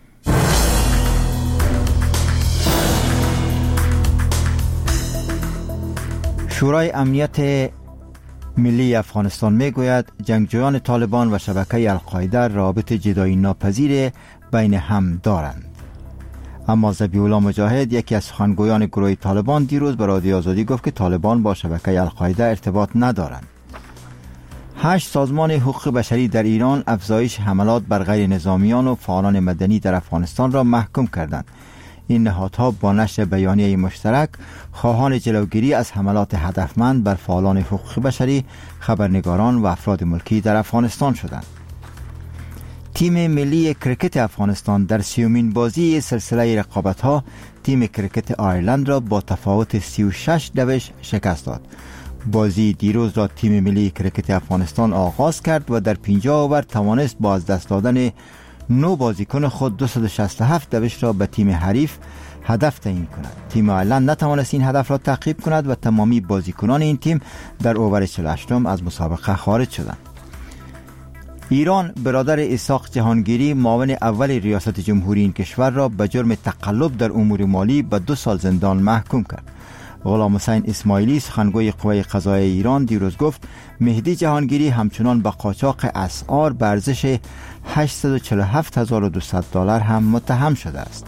شورای امنیت ملی افغانستان میگوید جنگجویان طالبان و شبکه القاعده رابط جدایی ناپذیر بین هم دارند. اما ذبیح الله مجاهد، یکی از سخنگویان گروه طالبان، دیروز به رادیو آزادی گفت که طالبان با شبکه القاعده ارتباط ندارند. 8 سازمان حقوق بشری در ایران افزایش حملات بر غیر نظامیان و فعالان مدنی در افغانستان را محکوم کردند. این نهادها با نشر بیانیه مشترک خواهان جلوگیری از حملات هدفمند بر فعالان حقوق بشری، خبرنگاران و افراد ملکی در افغانستان شدند. تیم ملی کرکت افغانستان در 30مین بازی سلسله رقابت‌ها تیم کرکت آیرلند را با تفاوت 36 شکست داد. بازی دیروز را تیم ملی کرکت افغانستان آغاز کرد و در 50 اوور توانست با از دست دادن 9 بازیکن خود 267 را به تیم حریف هدف تعیین کند. تیم آیرلند نتوانست این هدف را تعقیب کند و تمامی بازیکنان این تیم در اوور 48 از مسابقه خارج شدند. ایران برادر اسحاق جهانگیری، معاون اول ریاست جمهوری این کشور را به جرم تقلب در امور مالی به 2 سال زندان محکوم کرد. غلام حسین اسماعیلی، سخنگوی قوه قضاییه ایران، دیروز گفت مهدی جهانگیری همچنان به قاچاق اسعار به ارزش $847,200 هم متهم شده است.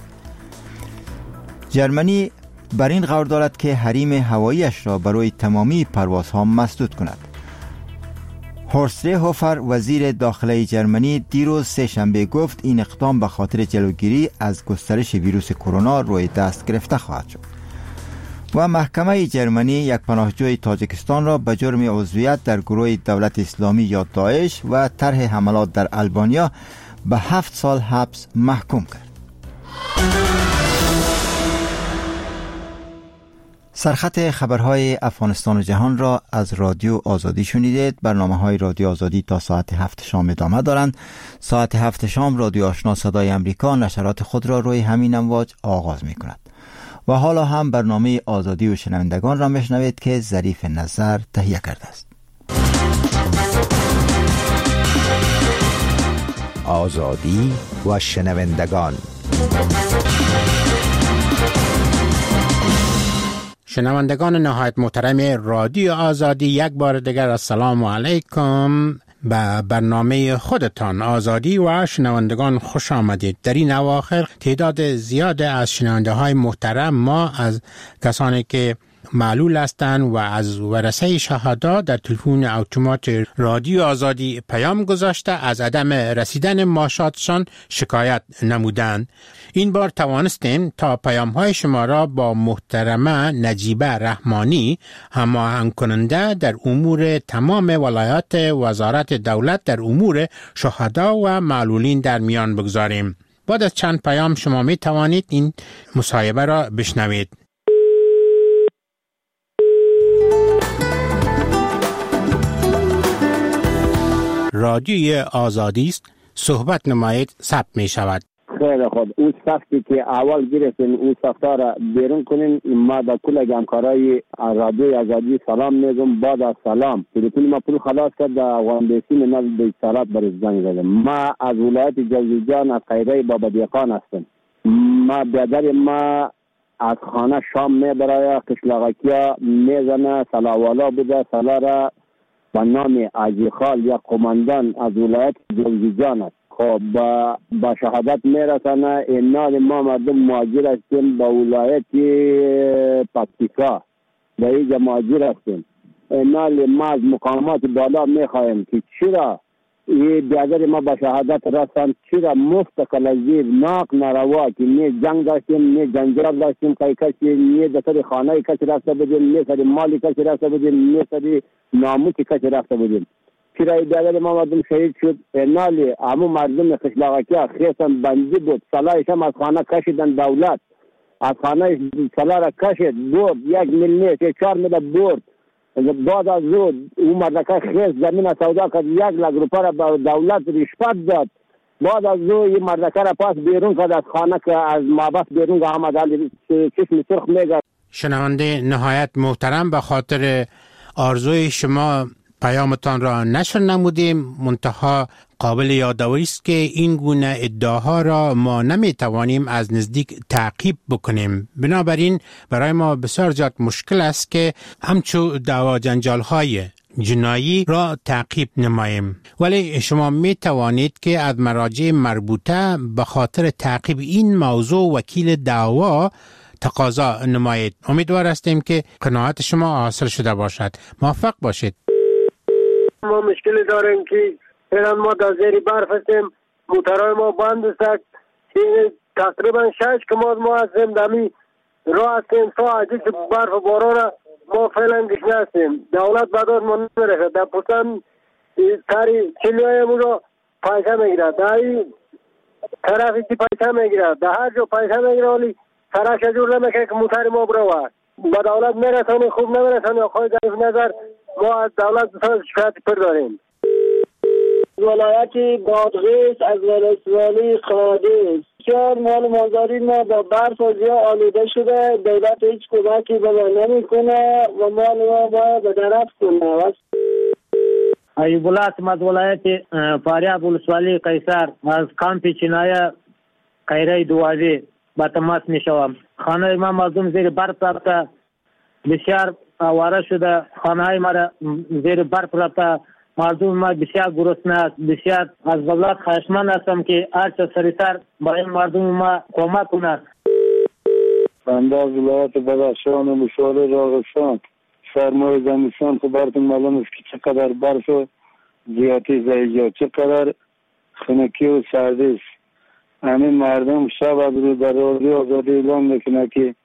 جرمنی بر این قرار دارد که حریم هواییش را برای تمامی پروازها مسدود کند. هورست ریهوفر، وزیر داخلی جرمنی، دیروز سه‌شنبه گفت این اقدام به خاطر جلوگیری از گسترش ویروس کرونا روی دست گرفته خواهد شد. و محکمه جرمنی یک پناهجوی تاجیکستان را به جرم عضویت در گروه دولت اسلامی یا داعش و طرح حملات در آلبانیا به 7 سال حبس محکوم کرد. سرخط خبرهای افغانستان و جهان را از رادیو آزادی شنیدید. برنامه‌های رادیو آزادی تا ساعت 7 شام ادامه دارند. ساعت 7 شام رادیو آشنا صدای امریکا نشرات خود را روی همین امواج آغاز می کند. و حالا هم برنامه آزادی و شنوندگان را میشنوید که ظریف نظر تهیه کرده است. آزادی و شنوندگان. شنوندگان نهایت محترم رادیو آزادی، یک بار دیگر السلام علیکم. به برنامه خودتان آزادی و شنوندگان خوش آمدید. در این اواخر تعداد زیاد از شنونده های محترم ما از کسانی که معلول هستند و از ورثه شهدا در تلفن اتومات رادیو آزادی پیام گذاشته از عدم رسیدن معاشاتشان شکایت نمودند. این بار توانستیم تا پیام های شما را با محترمه نجیبه رحمانی، هماهنگ کننده در امور تمام ولایات وزارت دولت در امور شهدا و معلولین در میان بگذاریم. بعد از چند پیام شما می توانید این مصاحبه را بشنوید. رادیوی آزادی است، صحبت نمایید، ثبت می شود. خیلی خوب. اون سختی که اول گرفتین اون سختا را بیرون کنین. ما در کل همکارای رادیوی آزادی سلام میگم. بعد از سلام تلفن ما پول خلاص کرد، وانبیسین نزد به اتصالات بر زنگ زدم. ما از ولایت جوزجان از قیره بابدیقان هستم. ما بیادر ما از خانه شام میبرای قشلاقکیا میزنه، سلاوالا بوده، سلا را به نام عجیخال یا قماندان از ولایت جنگیجان است. خب با شهادت میرسانه اینال ما مردم مهاجر هستیم به ولایت پکتیکا، به اینجا مهاجر هستیم. اینال ما از مقامات بالا میخواهیم که چرا این بیادر ما به شهادت رسان، چرا مفتقل از زیر ناق نروا که نه جنگ داشتیم نه جنجال داشتیم که کسی نه در سر خانه کسی رفته بودیم، نه سر مالی کسی رفته بودیم، نه سر ناموس کسی رفته بودیم. چرا این بیادر ما مردم شهید شد؟ اینال همون مردم خشلاغکی خیستن بندی بود، صلاحش هم از خانه کشیدن، دولت از خانه صلاح را کشید برد، 1 میلیون 4 میلیون برد. بعد از اون مردکه خیست زمین سودا کرد، 1 لک روپیه را به دولت رشوت داد. بعد از اون این مردکه را پاس بیرون کرد از خانه که از محبس بیرون که آمد علی چشم سرخ میگه. شنونده نهایت محترم، به خاطر آرزوی شما پیامتان را نشر نمودیم، منتها قابل یادآوری است که این گونه ادعاها را ما نمیتوانیم از نزدیک تعقیب بکنیم. بنابراین برای ما بسیار زیاد مشکل است که همچو دعوا جنجال‌های جنایی را تعقیب نماییم. ولی شما می توانید که از مراجع مربوطه به خاطر تعقیب این موضوع وکیل دعوا تقاضا نمایید. امیدوار هستیم که قناعت شما حاصل شده باشد. موفق باشید. ما مشکل داریم که الان ما در زیر برف هستیم، موترهای ما بند است. تقریبا 6 کماد ما هستیم دمی راه هستیم، تا عجیز برف و باران ما فعلا گشنه هستیم. دولت بداد ما نمیرسد، در پوستان سری چلیهای مو را پیسه میگیرد، در این طرفی که پیسه میگیرد، در هر جا پیسه میگیرد، ولی سرش جور نمیکنه که موتر ما بروه. با دولت میرسانی، خوب نمیرسانی. آخوی ضعیف نظر ما از دولت بسیار شکایت پر داریم. ولایت بادغیس از ولسوالی قادس 4 مال مازاری ما با برف و زیا آلوده شده، دولت هیچ کمکی به ما نمیکنه و مال ما باید به درف کنه. ایوب الله از ولایت فاریاب ولسوالی قیصر از کامپ چینای قیره دوازی با تماس میشوم. خانه ما مردم زیر برف رفته، بسیار آواره شده، خانه ما زیر برف رفته، مردم ما بسیار گرسنه است. بسیار از دولت خواهشمند هستم که هرچه سریعتر با این مردم ما کمک کند. بنده از ولایت بدخشان و مشوار راغستان سرمای زمستان خبرتون معلوم است که چقدر برف و زیادی زیجا، چقدر خنکی و سردی است. همین مردم شب از رو در رادیو آزادی اعلام میکنه که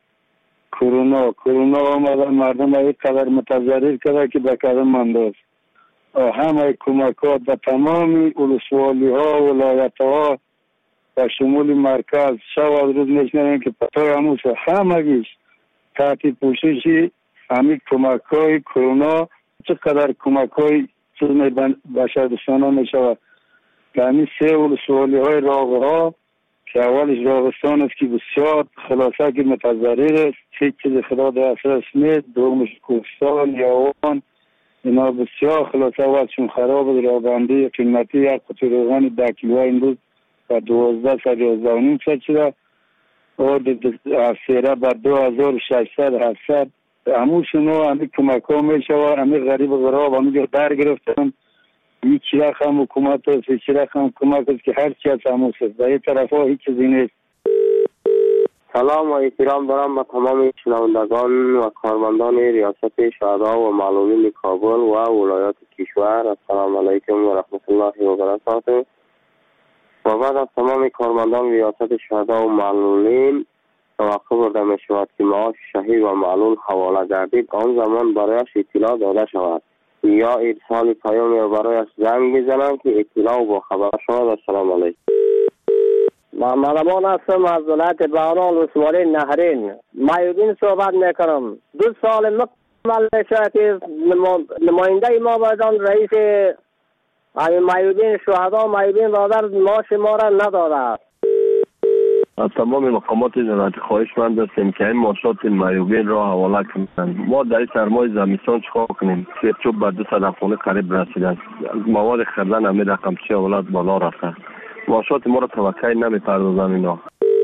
کرونا آمده، مردم های قدر متضرر کرده که به قدم مانده است. همه کمکات به تمام ولسوالی ها و ولایت ها و شمول مرکز شب از روز میشنویم که پتای هموش همگیش تحت پوشش همین کمک های کرونا چقدر کمک های چیز بشردوستانه می شود. که همین 3 ولسوالی های راغ که اولش راغستان است که بسیار خلاصه که متضرر است، هیچ چیز خدا دسترس نیست. دومش کوهستان یاوان اینا بسیار خلاصه وقتشون خراب است. رابندی قیمتی 1 قطعه روغن 10 کیلویی امروز و 12 شده و سیره بر 2600 700 هموشون همین کمک ها می شود. همین غریب و غراب همین در گرفتن. هیچ رقم حکومت است، هیچ رقم کمک است که هر چی از هموش است. در این طرف ها هیچ چیزی نیست. سلام و احترام دارم به تمام شنوندگان و کارمندان ریاست شهدا و معلولین کابل و ولایات کشور. السلام علیکم و رحمت الله و برکاته. و بعد از تمام کارمندان ریاست شهدا و معلولین توقع برده می شود که معاش شهید و معلول حواله گردید، آن زمان برایش اطلاع داده شود یا ارسال پیام یا برایش زنگ بزنند که اطلاع و با خبر شود. السلام علیکم. محمد امان هستم از ولایت بهران ولسوالی نهرین. معیوبین صحبت میکنم. 2 سال مکمل میشه که نماینده ما بایدان رئیس معیوبین شهدا معیوبین برادر معاش ما را نداده. از تمام مقامات جنایت خواهشمند هستیم که این معاشات معیوبین را حواله کنند. ما در سرمای زمستان چیکار کنیم؟ سیرچوب به 200 افغانی قریب رسیده است. مواد خردن همین رقم چی اولاد بالا رفته. معاشات ما را توقع نمی‌پردازند اینا.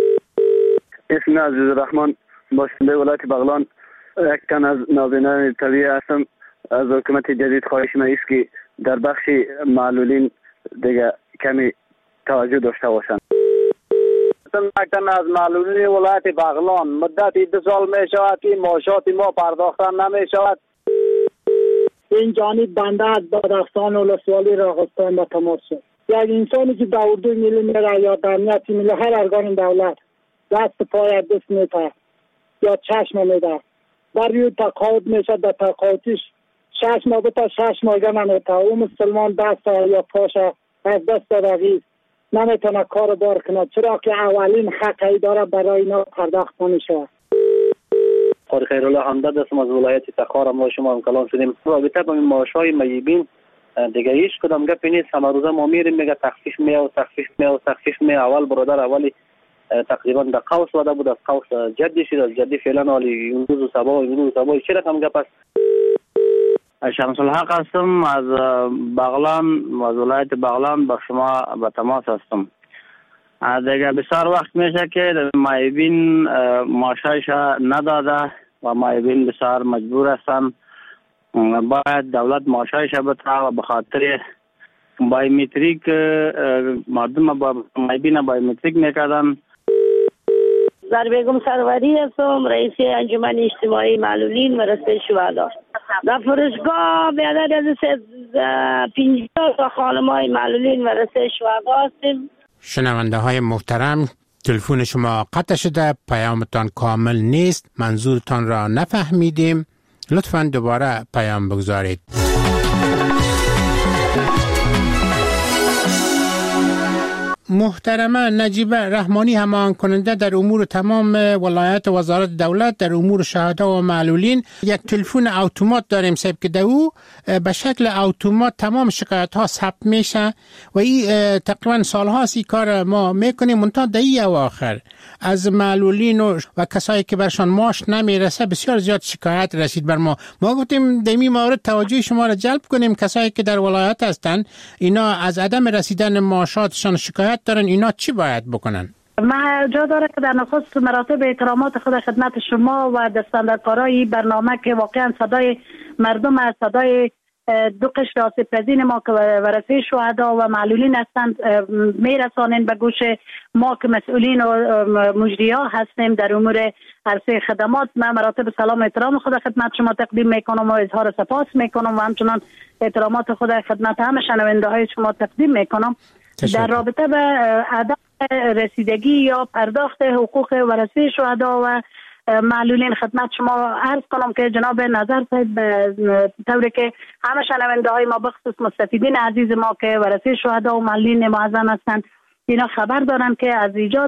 اسم عزیز الرحمن باشنده ولایت بغلان، یک تن از ناظرین طبیعی هستم از حکومت جدید خواهش ما است که در بخش معلولین دیگه کمی توجه داشته باشند. مکتن از معلولین ولایت بغلان مدتی 2 سال می شود که معاشات ما پرداخته نمی شود. این جانب بنده از بادرستان ولسوالی راغستان به تماس شد. یک انسانی که در اردو ملی میره یا در امنیت ملی هر ارگان دولت دست پای دست میده یا چشم میده در روی تقاعد میشه، در تقاعدش 6 ماه تا 6 ماه نمیده. او مسلمان دست یا پاش از دست دادگی نمیتونه کار بار کنه، چرا که اولین حقی داره برای اینا پرداخت نمیشه. قاری خیرالله حمداد هستم از ولایت تخار. ما شما هم کلام شدیم رابطه با این معاشهای میبین دیگه هیچ کدام گپی نیست. همه روزه ما میریم میگه تخفیف می اول برادر اولی تقریبا در قوس وده بود، از قوس جدی شد، از جدی فعلا حالی امروز و صبا چه رقم گپ است؟ شمس الحق هستم از بغلان، از ولایت بغلان با شما به تماس هستم. دیگه بسیار وقت میشه که مایبین معاشش نداده و مایبین بسیار مجبور هستن. باید دولت معاشش بده و به خاطر بایومتریک مردم با مایبین بایومتریک میکردن. زربیگم سروری هستم، رئیس انجمن اجتماعی معلولین و رسته شهدا. در فرشگاه به عدد از 50 تا خانم‌های معلولین و رسته شهدا هستیم. شنونده های محترم، تلفن شما قطع شده، پیامتان کامل نیست، منظورتان را نفهمیدیم، لطفاً دوباره پیام بگذارید. محترمه نجیبه رحمانی همان کننده در امور تمام ولایت وزارت دولت در امور شهدا و معلولین، یک تلفن اتومات داریم صاحب که دو به شکل اتومات تمام شکایت ها ثبت میشه و این تقریبا سالهاست این کار ما میکنیم. منتها دهی اواخر از معلولین و کسایی که برشان معاش نمیرسه بسیار زیاد شکایت رسید بر ما. گفتیم دمی مورد توجه شما را جلب کنیم، کسایی که در ولایت هستن اینا از عدم رسیدن معاشاتشان شکایت دارن، اینا چی باید بکنن؟ ما جا داره که در نخست مراتب احترامات خود خدمت شما و دستاندرکارای برنامه که واقعا صدای مردم از صدای دو قشر آسیب‌پذیر ما که ورثه شهدا و معلولین هستند میرسانین به گوش ما که مسئولین و مجری‌ها هستیم در امور عرصه خدمات. من مراتب سلام و احترام خود خدمت شما تقدیم میکنم و اظهار سپاس میکنم و همچنان احترامات خود خدمت همه شنونده های شما تقدیم میکنم. در رابطه به عدم رسیدگی یا پرداخت حقوق ورثه شهدا و معلولین خدمت شما عرض کنم که جناب نظر صاحب به طوری که همه شنونده های ما بخصوص مستفیدین عزیز ما که ورثه شهدا و معلولین معظم هستند اینا خبر دارن که از ایجاد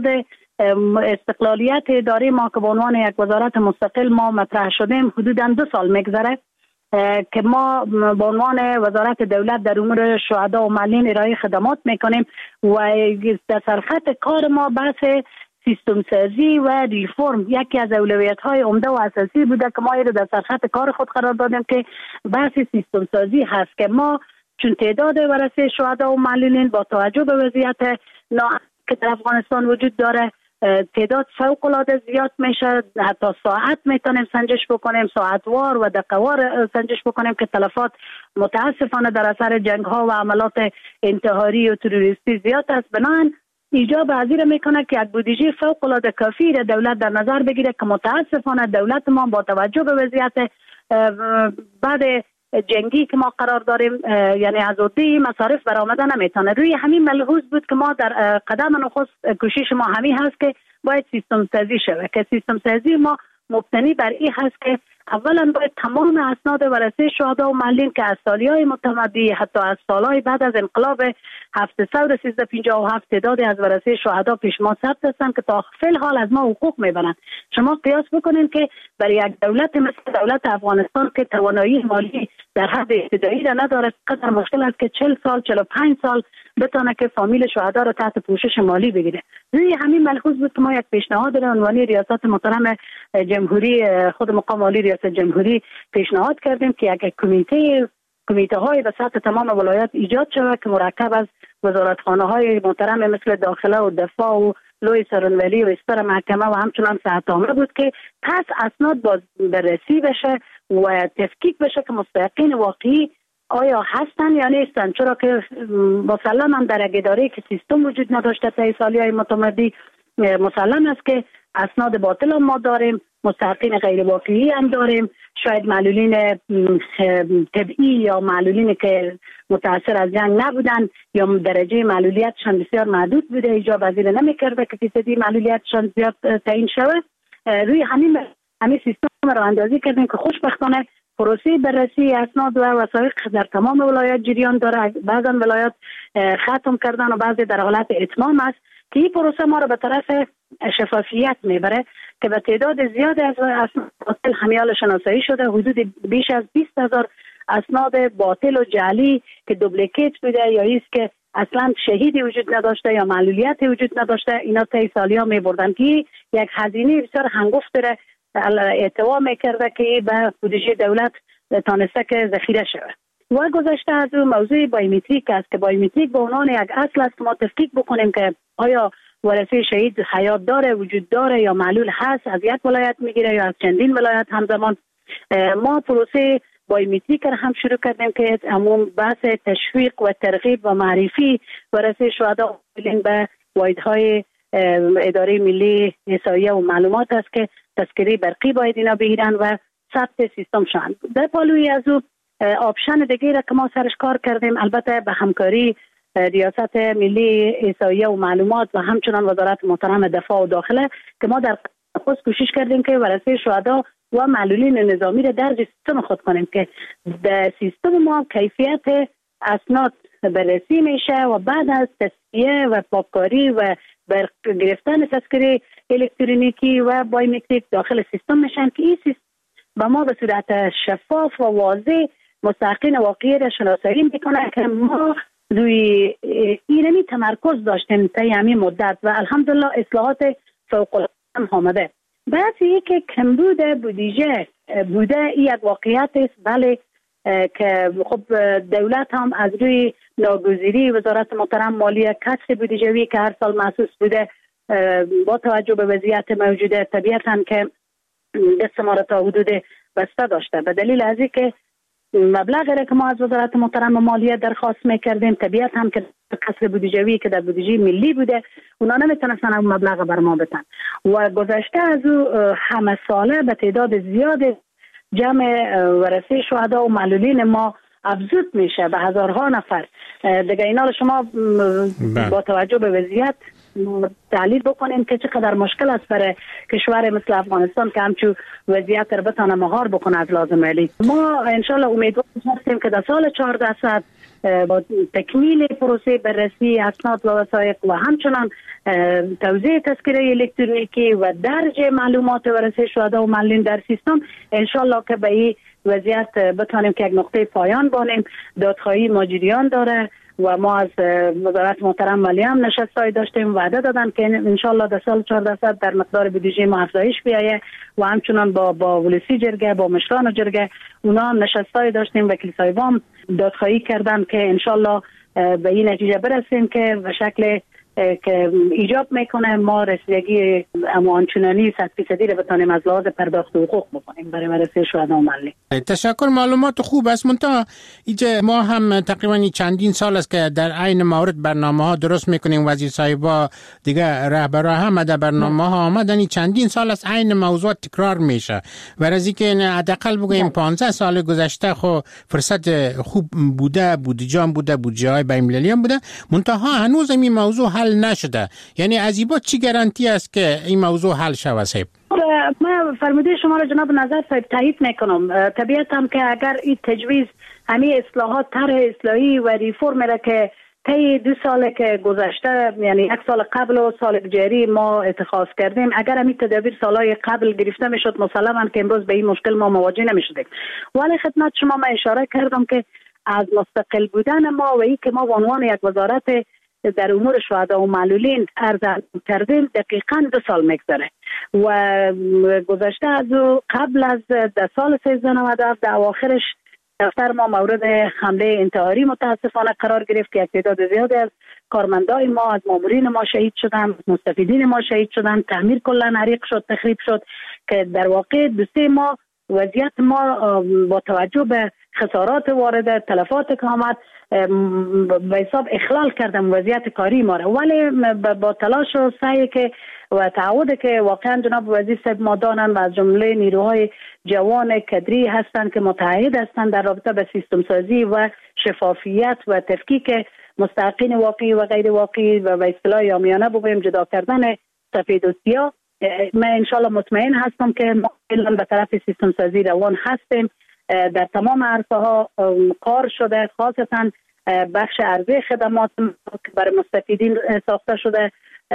استقلالیت اداره ما که به عنوان یک وزارت مستقل ما مطرح شدیم حدوداً 2 سال میگذره که ما به عنوان وزارت دولت در امور شهدا و معلولین ارائه خدمات میکنیم و در سرخط کار ما بحث سیستم سازی و ریفرم یکی از اولویت های عمده و اساسی بوده که ما اینو در سرخط کار خود قرار دادیم که بحث سیستم سازی هست که ما چون تعداد ورثه شهدا و معلولین با توجه به وضعیت که در افغانستان وجود داره تعداد فوق العاده زیاد میشه، حتی ساعت میتونیم سنجش بکنیم، ساعتوار و دقیقوار سنجش بکنیم که تلفات متاسفانه در اثر جنگ ها و عملات انتحاری و تروریستی زیاد است. بنابراین ایجاب پذیر میکنه که یک بودجه فوق العاده کافی را دولت در نظر بگیره که متاسفانه دولت ما با توجه به وضعیت بعد جنگی که ما قرار داریم یعنی از عهده مصارف برآمده نمیتونه. روی همین ملحوظ بود که ما در قدم نخست کوشش ما همین هست که باید سیستم سازی شود که سیستم سازی ما مبتنی بر این هست که اولا باید تمام اسناد ورثه شهدا و معلولین که از سالیهای متمدی حتی از سالهای بعد از انقلاب 71357 تعدادی از ورثه شهدا پیش ما ثبت هستند که تا فی الحال از ما حقوق میبرند. شما قیاس بکنید که برای یک دولت مثل دولت افغانستان که توانایی مالی در حد ابتدایی را نداره قدر مشکل است که 40 سال 45 سال بتونه که فامیل شهدا را تحت پوشش مالی بگیره. روی همین ملحوظ بود که ما یک پیشنهاد در عنوان ریاست محترم جمهوری خود مقام عالی ریاست جمهوری پیشنهاد کردیم که یک کمیته های به سطح تمام ولایات ایجاد شود که مرکب از وزارتخانه های محترم مثل داخله و دفاع و لوی سرانولی و استر محکمه و همچنان صحت عامه بود که پس اسناد باز بررسی بشه و تفکیک بشه که مستحقین واقعی آیا هستن یا نیستن، چرا که مسلم هم در اداره که سیستم وجود نداشته تا سالی‌های متمادی، مسلم است که اسناد باطل هم ما داریم، مستحقین غیر واقعی هم داریم، شاید معلولین طبیعی یا معلولین که متاثر از جنگ نبودن یا درجه معلولیتشان بسیار محدود بوده، ایجاب پذیر نمی‌کرده که فیصدی معلولیتشان زیاد تعیین شود. روی همین سیستم را اندازی کردیم که خوشبختانه پروسه بررسی اسناد و وثایق در تمام ولایات جریان داره. بعضا ولایات ختم کردن و بعضی در حالت اتمام است که این پروسه ما را به طرف شفافیت میبره که به تعداد زیاد از اسناد باطل همیال شناسایی شده. حدود بیش از 20,000 اسناد باطل و جعلی که دوبلیکیت بوده یا ایست که اصلا شهیدی وجود نداشته یا معلولیت وجود نداشته، اینا طی سالیا میبردن که یک هزینه بسیار هنگفت داره اعتوا میکرده که به بودجه دولت تانسته که ذخیره شود. و گذشته از اون موضوع بایومتریک است که بایومتریک به عنوان یک اصل است که ما تفکیک بکنیم که آیا ورثه شهید حیات داره، وجود داره یا معلول هست، از یک ولایت میگیره یا از چندین ولایت همزمان. ما پروسه بایومتریک را هم شروع کردیم که عموم بحث تشویق و ترغیب و معرفی ورثه شهدا به واحدهای اداره ملی احصایه و معلومات است که تذکره برقی باید اینا بگیرن و ثبت سیستم شوند. در پالوی از او آپشن دیگه را که ما سرش کار کردیم، البته به همکاری ریاست ملی احصایه و معلومات و همچنان وزارت محترم دفاع و داخله که ما در خود کوشش کردیم که ورثه شهدا و معلولین نظامی را درج سیستم خود کنیم که در سیستم ما کیفیت اسناد بررسی میشه و بعد از تصفیه و پاککاری و گرفتن تذکره الکترونیکی و بایومتریک داخل سیستم میشن که این سیستم با ما به صورت شفاف و واضح مستحقین واقعی را شناسایی میکنه که ما روی ایرانی تمرکز داشتیم طی همین مدت و الحمدلله اصلاحات فوق العاده آمده. بعضی که کمبود بودجه بوده این یک واقعیت است، بله، که خب دولت هم از روی ناگزیری وزارت محترم مالیه کسر بودجوی که هر سال محسوس بوده با توجه به وضعیت موجوده طبیعتاً که دست ما را تا حدود بسته داشته. به دلیل از این که مبلغی را که ما از وزارت محترم مالیه درخواست میکردیم طبیعت هم که کسر بودجوی که در بودجه ملی بوده اونا نمیتونستن اون مبلغ بر ما بدن و گذشته از او همه ساله به تعداد زیاد جمع ورثه شهدا و معلولین ما افزود میشه به هزارها نفر دیگه. اینا رو شما با توجه به وضعیت تحلیل بکنیم که چقدر مشکل است برای کشور مثل افغانستان که همچون وضعیت رو بتانه مهار بکنه از لازم ملی. ما انشالله امیدوار هستیم که در سال 1400 با تکمیل پروسه بررسی اسناد و وثایق و همچنان توزیع تذکره الکترونیکی و درج معلومات ورثه شهدا و معلولین در سیستم انشالله که به این وضعیت بتانیم که یک نقطه پایان بانیم. دادخواهی ماجریان داره و ما از وزارت محترم مالیه هم نشستای داشتیم، وعده دادن که انشالله در سال 1400 در مقدار بودجه ما افزایش بیایه و همچنان با ولسی جرگه با مشران جرگه اونا هم نشستای داشتیم و کلیسای وام دادخواهی کردن که انشالله به این نتیجه برسیم که به شکل که ایجاب میکنه ما رسیدگی آنچنانی 100% رو بتانیم از لحاظ پرداخت حقوق بکنیم برای ورثه شهدا و معلولین. تشکر، معلومات خوب است. منتها اینجا ما هم تقریبا چندین سال است که در عین مورد برنامه ها درست میکنیم، وزیر صاحبا دیگه رهبرا هم در برنامه ها آمدن، چندین سال است عین موضوع تکرار میشه و از اینکه حداقل بگویم 15 سال گذشته خو فرصت خوب بوده، بودجه هم بوده، بودجه های بین المللی هم بوده، منتها هنوز این موضوع حل نشده. یعنی از این چی گارانتی است که این موضوع حل شود صاحب؟ من فرموده شما را جناب نظر صاحب تایید میکنم. طبیعتاً که اگر این تجویز همین اصلاحات طرح اصلاحی و ریفرم را که طی 2 سال که گذشته، یعنی 1 سال قبل و سال جاری ما اتخاذ کردیم، اگر همین تدابیر سالهای قبل گرفته میشد مسلماً که امروز به این مشکل ما مواجه نمیشدیم. ولی خدمت شما من اشاره کردم که از مستقل بودن ما و این که ما به عنوان یک وزارت در امور شهدا و معلولین عرض کردیم دقیقاً 2 سال میگذره و گذشته از قبل از در سال 1397 در اواخرش دفتر ما مورد حمله انتحاری متاسفانه قرار گرفت که یک تعداد زیادی از کارمندای ما، از مامورین ما شهید شدن، مستفیدین ما شهید شدن، تعمیر کلا حریق شد، تخریب شد که در واقع 2-3 ماه وضعیت ما با توجه به خسارات وارده، تلفات که آمد، به حساب اخلال کردم وضعیت کاری ما را، ولی با تلاش و سعی که و تعهد که واقعا جناب وزیر صاحب ما دانن و از جمله نیروهای جوان کدری هستند که متعهد هستند در رابطه به سیستم سازی و شفافیت و تفکیک مستحقین واقعی و غیر واقعی و به اصطلاح عامیانه بگوییم جدا کردن سفید و سیاه. من انشالله مطمئن هستم که ما به طرف سیستم سازی روان هستیم. در تمام عرصه ها کار شده، خاصتا بخش عرضه خدمات که برای مستفیدین ساخته شده،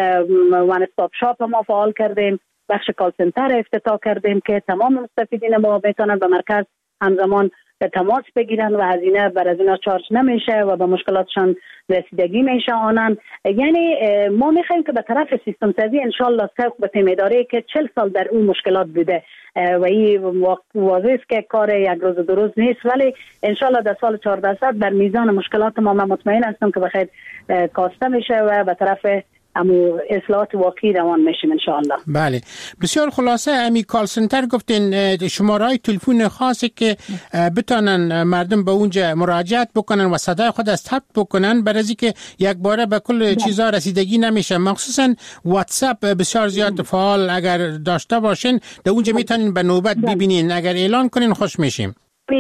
وان استاپ شاپ ما فعال کردیم، بخش کال سنتر افتتاح کردیم که تمام مستفیدین ما میتونن به مرکز همزمان تماس بگیرن و هزینه بر از اینا چارج نمیشه و به مشکلاتشان رسیدگی میشه آنن. یعنی ما میخوایم که به طرف سیستم سازی انشالله سوق بتیم اداره که 40 سال در اون مشکلات بوده و این واضح است که کار یک روز دو روز نیست، ولی انشالله در سال 1400 در میزان مشکلات ما من مطمئن هستم که بخیر کاسته میشه و به طرف امو اصلاحات واقعی روان میشیم انشاءالله. بله بسیار خلاصه امی کال سنتر گفتین شماره‌های تلفن خاصی که بتونن مردم به اونجا مراجعت بکنن و صدای خود از ثبت بکنن برای اینکه یک باره به کل چیزا رسیدگی نمیشه. مخصوصا واتساپ بسیار زیاد فعال اگر داشته باشین در اونجا میتونین به نوبت ببینین، اگر اعلان کنین خوش میشیم.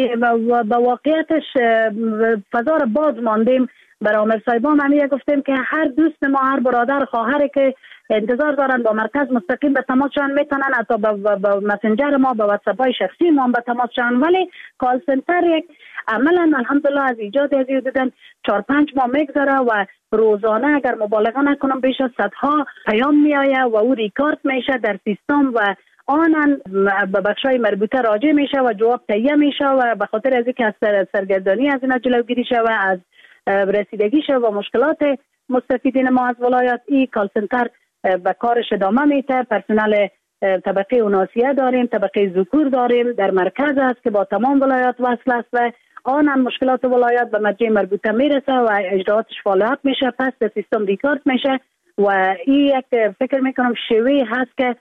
با واقعیتش فضا رو باز ماندیم. برای عامر صاحبان همیشه گفتیم که هر دوست ما، هر برادر خواهری که انتظار دارن با مرکز مستقیم به تماس شون میتونن، حتی با مسنجر ما، با واتساپ های شخصی ما به تماس شون. ولی کال سنتر یک عملا الحمدلله از ایجاد از دیدن 4-5 ماه میگذره و روزانه اگر مبالغه نکنم بیش از صدها پیام میآید و او ریکارد میشه در سیستم و آنن به بخشای مربوطه راجع میشه و جواب تهیه میشه و به خاطر از اینکه از سرگردانی از این جلوگیری شه و از رسیدگی شه و مشکلات مستفیدین ما از ولایت، این کال سنتر به کارش ادامه میده. پرسنل طبقه اوناسیه داریم، طبقه ذکور داریم، در مرکز است که با تمام ولایات وصل است و آنم مشکلات ولایت به مرجع مربوطه میرسه و اجراعاتش فعالیت میشه، پس در سیستم ریکارد میشه و این یک فکر میکنم شیوه هست که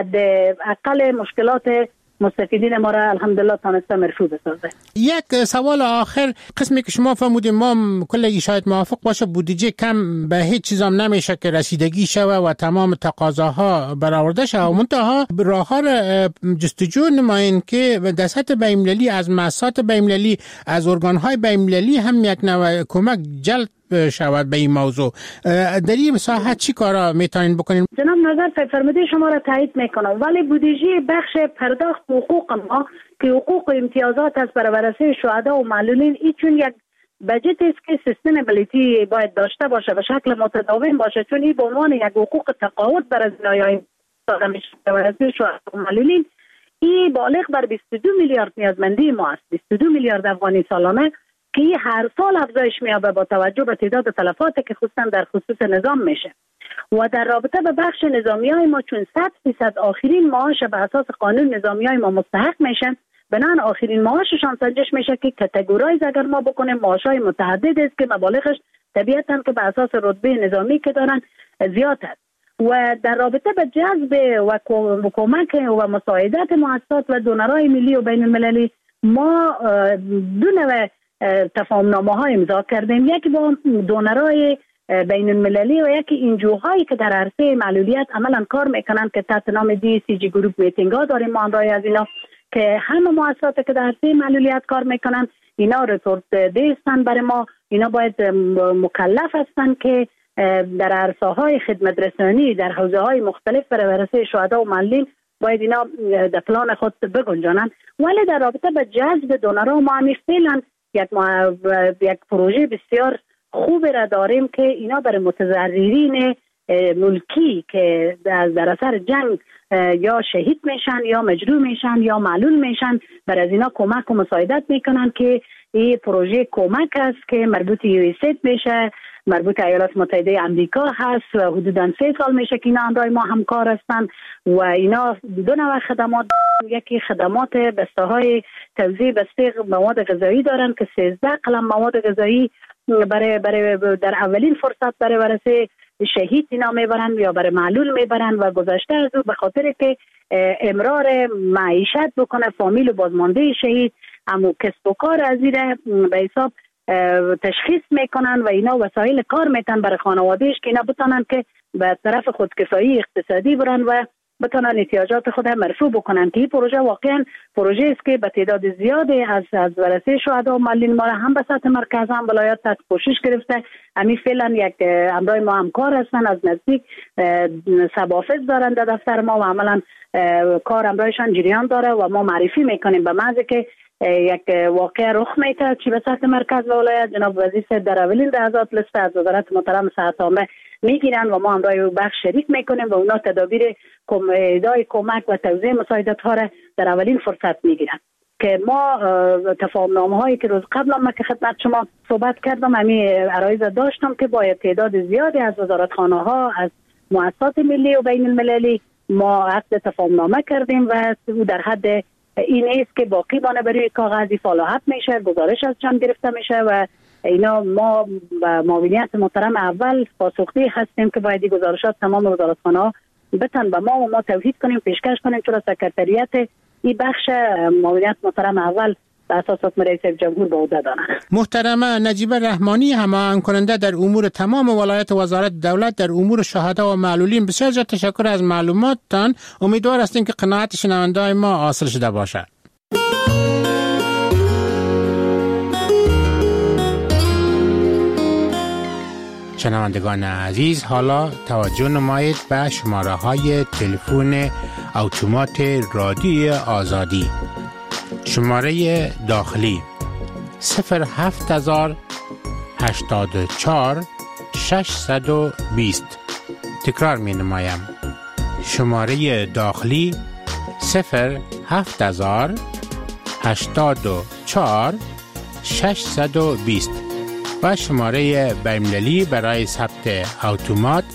حداقل مشکلات مستفیدین ما را الحمدلله تانسته مرفوع بسازه. یک سوال آخر، قسمی که شما فرمودید ما کلی شاید موافق باشه بودجه کم به هیچ چیزام نمیشه که رسیدگی شوه و تمام تقاضاها برآورده شوه، منتها راه‌ها را جستجو نمایین که در سطح بین‌المللی از مؤسسات بین‌المللی، از ارگان‌های بین‌المللی هم یک نوع کمک جلب شود به این موضوع. در این مساحت چی کارا میتونین بکنین؟ جناب نظر فرموده شما را تایید میکنم، ولی بودجه بخش پرداخت حقوق ما که حقوق و امتیازات از بررسی شهدا و معلولین، این چون یک بجت است که سستینبلیتی باید داشته باشه، به شکل متداوم باشه، چون این به عنوان یک حقوق تقاعد بر زنایای داده میشه بررسی شهدا و معلولین. این بالغ بر 22 میلیارد نیازمندی ما است، 22 میلیارد افغانی سالانه که هر سال افزایش می‌یابه با توجه به تعداد تلفاتی که خصوصا در خصوص نظام میشه و در رابطه به بخش نظامیای ما چون 100% آخرین معاش به اساس قانون نظامیای ما مستحق میشن، بنابراین آخرین معاششان سنجش میشه که کاتگورایز اگر ما بکنیم معاشای متعدد است که مبالغش طبیعتاً که به اساس رتبه نظامی که دارن زیاد است و در رابطه به جذب و کمک و مساعدت مؤسسات و دونرای ملی و بین المللی ما دو نوع تفاهم‌نامه‌ها امضا کردیم، یکی با دونرای بین المللی و یکی انجوهایی که در عرصه معلولیت عملا کار میکنن که تحت نام DCG گروپ میتینگ ها داریم ما همراه از اینا که همه مؤسساتی که در عرصه معلولیت کار میکنن اینا رپورت دیستن برای ما، اینا باید مکلف هستن که در عرصه های خدمت رسانی در حوزه های مختلف برای عرصه شهدا و معلولین باید اینا در پلان خود بگنجانن. ولی در رابطه به جذب دونرها ما همیشه فعلا یک پروژه بسیار خوب را داریم که اینا برای متضررین ملکی که در اثر جنگ یا شهید میشن یا مجروح میشن یا معلول میشن بر از اینا کمک و مساعدت میکنن که این پروژه کمک است که مربوط USAID میشه، مربوط ایالات متحده آمریکا هست و حدوداً 3 سال میشه که اینا همراه ما همکار هستن و اینا دو نوع خدمات، یکی خدمات بسته‌های توزیع بسته مواد غذایی دارن که 13 قلم مواد غذایی برای در اولین فرصت برای ورسه شهید اینا میبرن یا برای معلول میبرن و گذشته از او به خاطر که امرار معیشت بکنه فامیل بازمانده شهید همو کسب و کار از ایره به حساب تشخیص میکنن و اینا وسایل کار میتن برای خانوادهش که اینا بتانن که به طرف خودکفایی اقتصادی برن و بتانن احتیاجات خود هم مرفوع بکنن که این پروژه واقعا پروژه است که به تعداد زیادی از ورثه شهدا و معلولین ما هم به سطح مرکز هم ولایت تحت کوشش گرفته. همین فعلا یک همراه ما همکار هستن از نزدیک سبافز دارن در دفتر ما و عملا کار همراهشان جریان داره و ما معرفی میکنیم به محض که یک واقع رخ میده چی به سطح مرکز و ولایت جناب وزیر سید در اولین لحظات لیست از وزارت محترم صحت عامه میگیرن و ما همراه بخش شریک میکنیم و اونا تدابیر ادای کمک و توزیع مساعدت ها را در اولین فرصت میگیرن که ما تفاهم نامه هایی که روز قبل هم که خدمت شما صحبت کردم همین عرایض داشتم که با تعداد زیادی از وزارتخانه ها از مؤسسات ملی و بین المللی ما عقد تفاهم نامه کردیم و در حد این است که باقی مانه برای کاغذی فالوآپ میشه گزارش از جان گرفته میشه و اینا ما و معاونیت محترم اول پاسخگوی هستیم که باید گزارشات تمام وزارتخانه‌ها بتن به ما توحید کنیم پیشکش کنیم چون سکرتریت این بخش معاونیت محترم اول به اساس حکم رئیس جمهور به عهده دارند. محترمه نجیبه رحمانی هماهنگ کننده در امور تمام ولایت وزارت دولت در امور شهدا و معلولین، بسیار زیاد تشکر از معلوماتتان. امیدوار هستیم که قناعت شنونده‌های ما حاصل شده باشد. شنوندگان عزیز، حالا توجه نمایید به شماره های تلفن اتومات رادیوی آزادی. شماره داخلی 07084 620. تکرار می نمایم. شماره داخلی 07084 620 و شماره بین‌المللی برای ثبت اتومات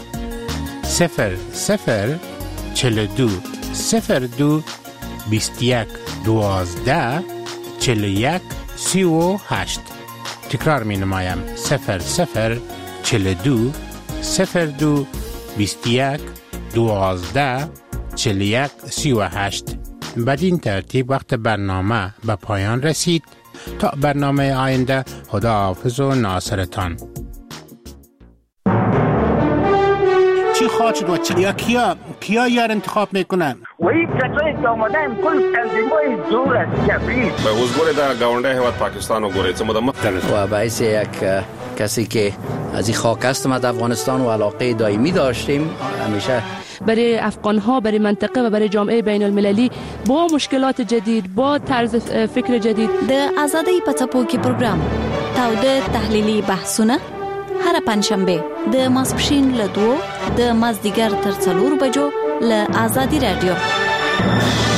0042 02 21 12 41 38. تکرار می نمایم 0042 02 21 12 41 38. بدین ترتیب وقت برنامه به پایان رسید. تا برنامه آینده، خداحافظ و ناصرتان. چی خواهد شد و کیا یار انتخاب میکنن؟ و این کسایی که آمدن کل تنظیمای زور است کبیر به وزگوری در گاونده هیواد پاکستان و گوری و باعث یک کسی که از این خاک هستم از افغانستان و علاقه دائمی داشتیم همیشه برای افغان‌ها، برای منطقه و برای جامعه بین المللی با مشکلات جدید، با طرز فکر جدید. د آزادۍ په څپو کې پروګرام تاوده تحلیلي بحثونه هر پنځشنبه د ماسپښین له 2 د مازدیګر تر 4 بجو له آزادي رادیو.